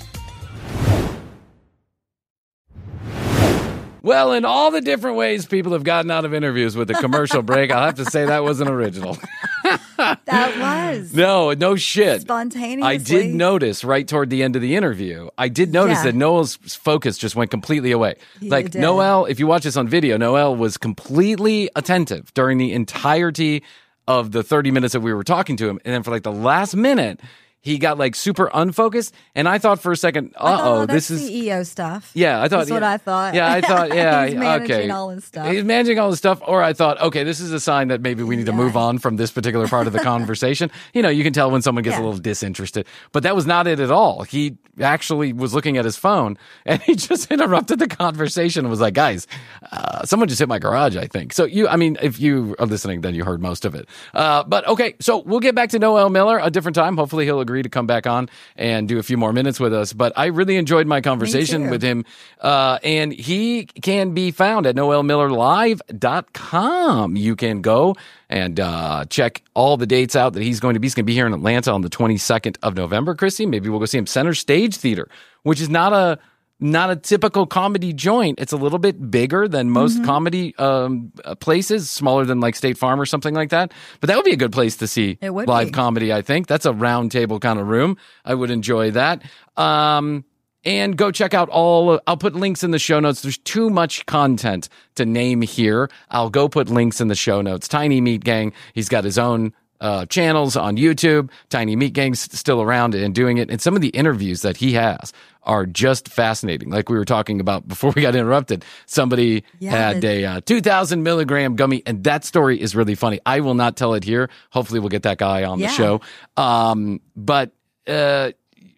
Well, in all the different ways people have gotten out of interviews with the commercial break, I'll have to say that was an original. That was No, no shit. spontaneously. I did notice right toward the end of the interview, I did notice Yeah. that Noel's focus just went completely away. He like did. Noel, if you watch this on video, Noel was completely attentive during the entirety of the thirty minutes that we were talking to him. And then for like the last minute, he got like super unfocused, and I thought for a second, uh oh, this is C E O stuff. Yeah, I thought That's what yeah, I thought. Yeah, I thought yeah, He's managing okay. all his stuff. He's managing all his stuff, or I thought, okay, this is a sign that maybe we need to Yeah. move on from this particular part of the conversation. You know, you can tell when someone gets Yeah. a little disinterested, but that was not it at all. He actually was looking at his phone, and he just interrupted the conversation and was like, "Guys, uh, someone just hit my garage, I think." So you, I mean, if you are listening, then you heard most of it. Uh, but okay, so we'll get back to Noel Miller a different time. Hopefully, he'll agree to come back on and do a few more minutes with us. But I really enjoyed my conversation too. with him, uh, and he can be found at noel miller live dot com. You can go and uh, check all the dates out that he's going to be. He's going to be here in Atlanta on the twenty-second of November, Chrissy. Maybe we'll go see him. Center Stage Theater, which is not a not a typical comedy joint. It's a little bit bigger than most Mm-hmm. comedy um, uh, places, smaller than like State Farm or something like that. But that would be a good place to see It would live be. comedy, I think. That's a round table kind of room. I would enjoy that. Um, and go check out all, I'll put links in the show notes. There's too much content to name here. I'll go put links in the show notes. Tiny Meat Gang, he's got his own uh, channels on YouTube. Tiny Meat Gang's still around and doing it. And some of the interviews that he has are just fascinating. Like we were talking about before we got interrupted, somebody Yeah, had the- a uh, two thousand milligram gummy, and that story is really funny. I will not tell it here. Hopefully we'll get that guy on Yeah. the show. Um, but, uh,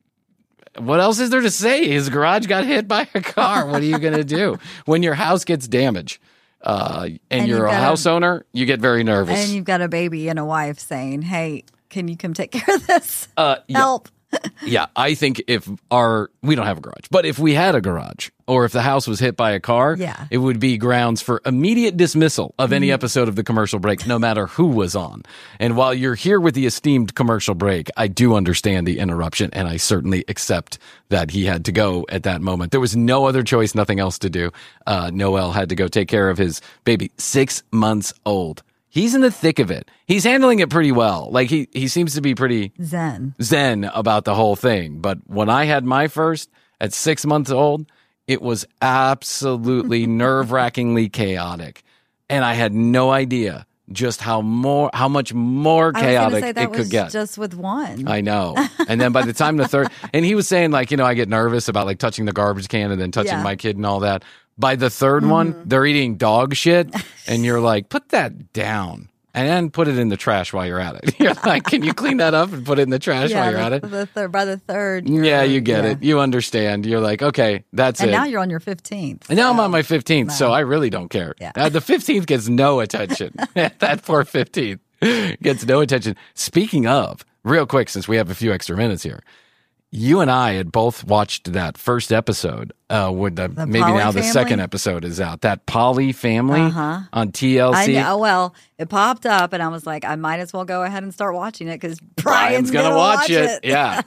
what else is there to say? His garage got hit by a car. What are you going to do when your house gets damaged? Uh, and, And you're you've a got a- house owner, you get very nervous. And you've got a baby and a wife saying, "Hey, can you come take care of this? Uh, yeah. Help!" Yeah, I think if our, we don't have a garage, but if we had a garage or if the house was hit by a car, Yeah. it would be grounds for immediate dismissal of any episode of the commercial break, no matter who was on. And while you're here with the esteemed commercial break, I do understand the interruption and I certainly accept that he had to go at that moment. There was no other choice, nothing else to do. Uh, Noel had to go take care of his baby, six months old. He's in the thick of it. He's handling it pretty well. Like he, he seems to be pretty Zen. zen about the whole thing. But when I had my first at six months old, it was absolutely nerve-wrackingly chaotic. And I had no idea just how more, how much more I was going to chaotic say that it was could get. just with one. I know. And then by the time the third, and he was saying like, you know, I get nervous about like touching the garbage can and then touching Yeah. my kid and all that. By the third one, they're eating dog shit. And you're like, put that down and then put it in the trash while you're at it. You're like, can you clean that up and put it in the trash yeah, while you're the, at it? The third, by the third. Yeah, you're- you get yeah. it. You understand. You're like, okay, that's And it. now you're on your fifteenth. And now I'm so- on my fifteenth, so I really don't care. Yeah. Uh, the fifteenth gets no attention. That poor fifteenth gets no attention. Speaking of, real quick, since we have a few extra minutes here, you and I had both watched that first episode. Uh, with the, The maybe Polly now the family? second episode is out. That Polly family Uh-huh. on T L I C. know. Well, it popped up, and I was like, I might as well go ahead and start watching it because Brian's, Brian's gonna, watch, it. Yeah.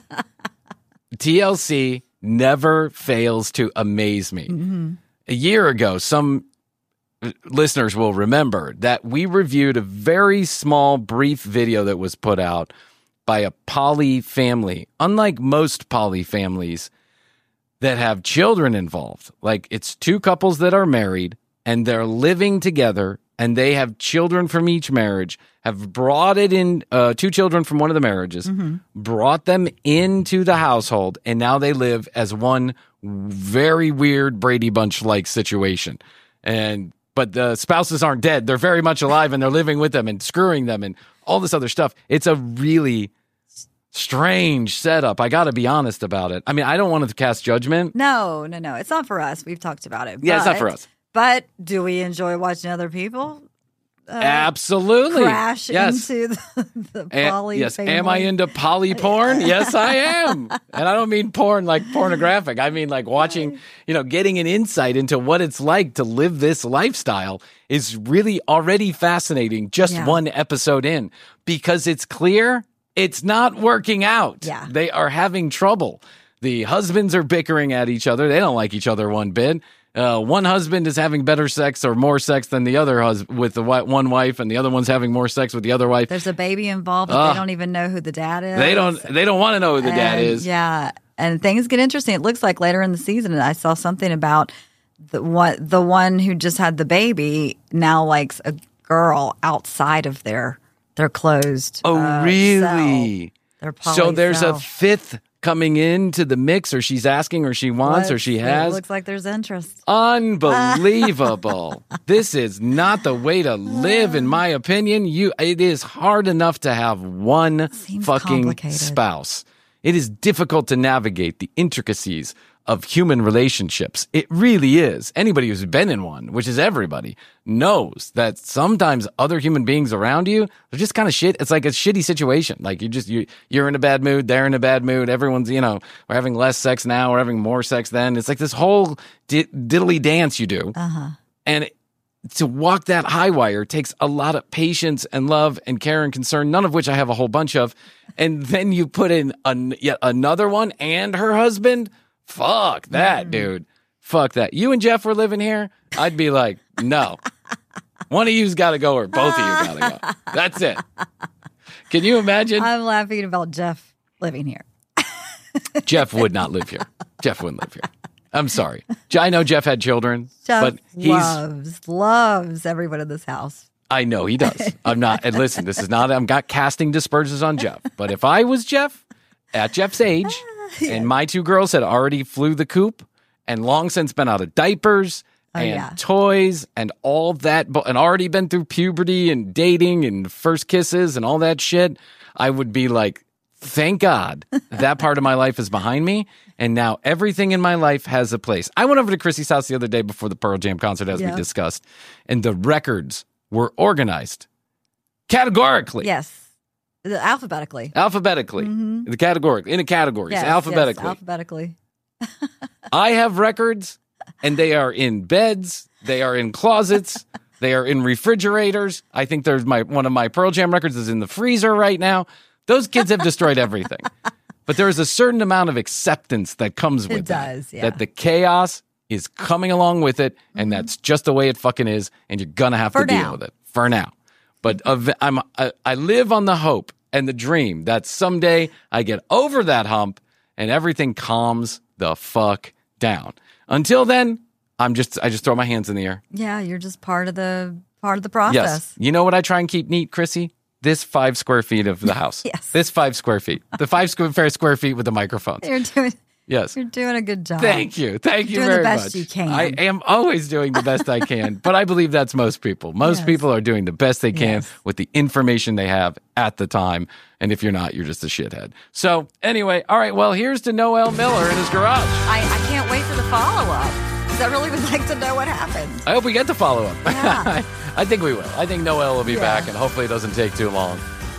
T L C never fails to amaze me. Mm-hmm. A year ago, some listeners will remember that we reviewed a very small, brief video that was put out by a poly family. Unlike most poly families that have children involved, like it's two couples that are married and they're living together and they have children from each marriage, have brought it in, uh, two children from one of the marriages, brought them into the household, and now they live as one very weird Brady Bunch-like situation. And but the spouses aren't dead. They're very much alive and they're living with them and screwing them and all this other stuff. It's a really strange setup. I got to be honest about it. I mean, I don't want to cast judgment. No, no, no. It's not for us. We've talked about it. Yeah, it's not but- for us. But do we enjoy watching other people Absolutely. crash Yes. into the, the A- poly yes. family? Am I into poly porn? Yes, I am. And I don't mean porn like pornographic. I mean like watching, you know, getting an insight into what it's like to live this lifestyle is really already fascinating just Yeah. one episode in because it's clear it's not working out. Yeah. They are having trouble. The husbands are bickering at each other. They don't like each other one bit. Uh, one husband is having better sex or more sex than the other husband with the wi- one wife, and the other one's having more sex with the other wife. There's a baby involved, but Ugh. they don't even know who the dad is. They don't. They don't want to know who the dad And, is. Yeah, and things get interesting. It looks like later in the season, I saw something about the one the one who just had the baby now likes a girl outside of their their closed. Oh, uh, really? cell. They're poly So there's a cell. fifth coming into the mix, or she's asking, or she wants, or she Let's- has. It looks like there's interest. Unbelievable. This is not the way to live, in my opinion. You, it is hard enough to have one Seems fucking complicated. spouse. It is difficult to navigate the intricacies of human relationships. It really is. Anybody who's been in one, which is everybody, knows that sometimes other human beings around you are just kind of shit. It's like a shitty situation. Like you just, you, you're in a bad mood. They're in a bad mood. Everyone's, you know, we're having less sex now. We're having more sex then. It's like this whole di- diddly dance you do. Uh-huh. And it, to walk that high wire takes a lot of patience and love and care and concern, none of which I have a whole bunch of. And then you put in an, yet another one and her husband. Fuck that, dude. Fuck that. You and Jeff were living here, I'd be like, no. One of you's got to go or both of you got to go. That's it. Can you imagine? I'm laughing about Jeff living here. Jeff would not live here. Jeff wouldn't live here. I'm sorry. I know Jeff had children, Jeff but he's... loves, loves everyone in this house. I know he does. I'm not, and listen, this is not, I'm not casting disperses on Jeff, but if I was Jeff at Jeff's age and my two girls had already flew the coop and long since been out of diapers Oh, and yeah. toys and all that, bu- and already been through puberty and dating and first kisses and all that shit, I would be like, thank God that part of my life is behind me. And now everything in my life has a place. I went over to Chrissy's house the other day before the Pearl Jam concert, as Yeah. we discussed, and the records were organized categorically. Yes. Alphabetically. Alphabetically. The category, in a category, Yes, alphabetically. Yes, alphabetically. I have records, and they are in beds, they are in closets, they are in refrigerators. I think there's my one of my Pearl Jam records is in the freezer right now. Those kids have destroyed everything. But there is a certain amount of acceptance that comes with It that. does, yeah. That the chaos is coming along with it, and that's just the way it fucking is, and you're gonna have For to deal now. with it for now. But of- I'm I, I live on the hope and the dream that someday I get over that hump and everything calms the fuck down. Until then, I'm just I just throw my hands in the air. Yeah, you're just part of the part of the process. Yes. You know what I try and keep neat, Chrissy? This five square feet of the house. Yes. This five square feet. The five square square feet with the microphones. You're doing Yes. you're doing a good job. Thank you. Thank you Doing the very best much. you can. I am always doing the best I can, but I believe that's most people. Most Yes. people are doing the best they can Yes. with the information they have at the time. And if you're not, you're just a shithead. So anyway, all right, well, here's to Noel Miller in his garage. I, I can't wait for the follow up. Because I really would like to know what happened. I hope we get the follow-up. Yeah. I think we will. I think Noel will be Yeah. back, and hopefully it doesn't take too long.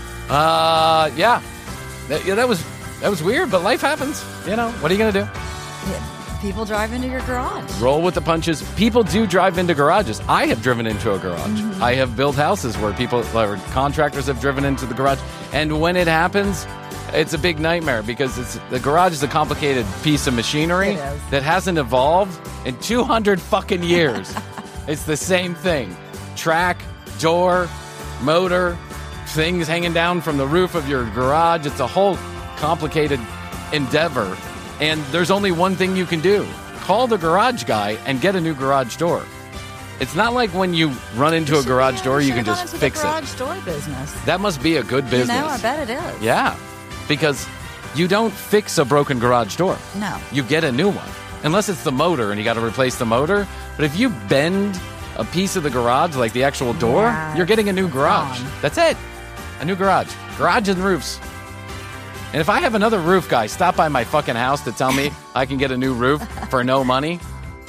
Uh, yeah. That, yeah, that was that was weird, but life happens. You know, what are you going to do? Yeah, people drive into your garage. Roll with the punches. People do drive into garages. I have driven into a garage. Mm-hmm. I have built houses where people, or contractors have driven into the garage. And when it happens, it's a big nightmare because it's the garage is a complicated piece of machinery It is. that hasn't evolved in two hundred fucking years. It's the same thing. Track, door, motor, things hanging down from the roof of your garage. It's a whole complicated endeavor. And there's only one thing you can do. Call the garage guy and get a new garage door. It's not like when you run into a garage door, you can Should've just gone into fix the it. garage door business. That must be a good business. You know, I bet it is. Yeah, because you don't fix a broken garage door. No. You get a new one. Unless it's the motor and you got to replace the motor. But if you bend a piece of the garage, like the actual door, Yeah, you're getting a new it's garage. gone. That's it. A new garage. Garage and roofs. And if I have another roof guy stop by my fucking house to tell me I can get a new roof for no money,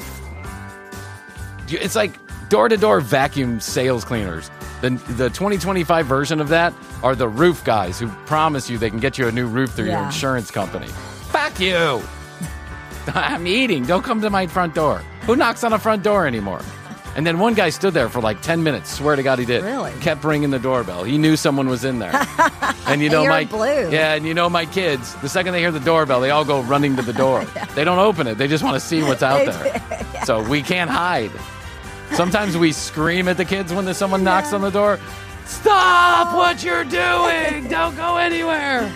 it's like door-to-door vacuum sales cleaners. The, the twenty twenty-five version of that are the roof guys who promise you they can get you a new roof through your Yeah. insurance company. Fuck you. I'm eating. Don't come to my front door. Who knocks on a front door anymore? And then one guy stood there for like ten minutes. Swear to God he did. Really? Kept ringing the doorbell. He knew someone was in there. And you know You're my blue. Yeah, and you know my kids, the second they hear the doorbell, they all go running to the door. They don't open it. They just want to see what's out there. So we can't hide. Sometimes we scream at the kids when there's someone knocks on the door. Stop what you're doing. Don't go anywhere.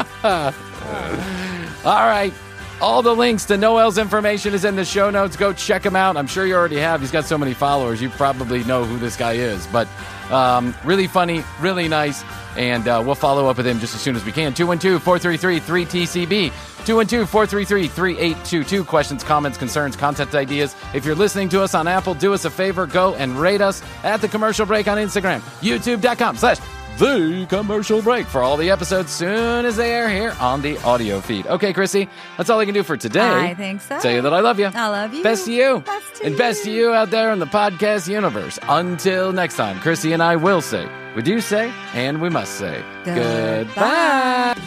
All right. All the links to Noel's information is in the show notes. Go check him out. I'm sure you already have. He's got so many followers. You probably know who this guy is. But um, really funny, really nice. And uh, we'll follow up with him just as soon as we can. two one two, four three three, three T C B. two one two, four three three, three eight two two. Questions, comments, concerns, content ideas. If you're listening to us on Apple, do us a favor. Go and rate us at The Commercial Break on Instagram. YouTube.com slash The Commercial Break for all the episodes soon as they air here on the audio feed. Okay, Chrissy, that's all I can do for today. I think so. Tell you that I love you. I love you. Best to you. Best to and best to you out there in the podcast universe. Until next time, Chrissy and I will say, we do say, and we must say, Goodbye. goodbye.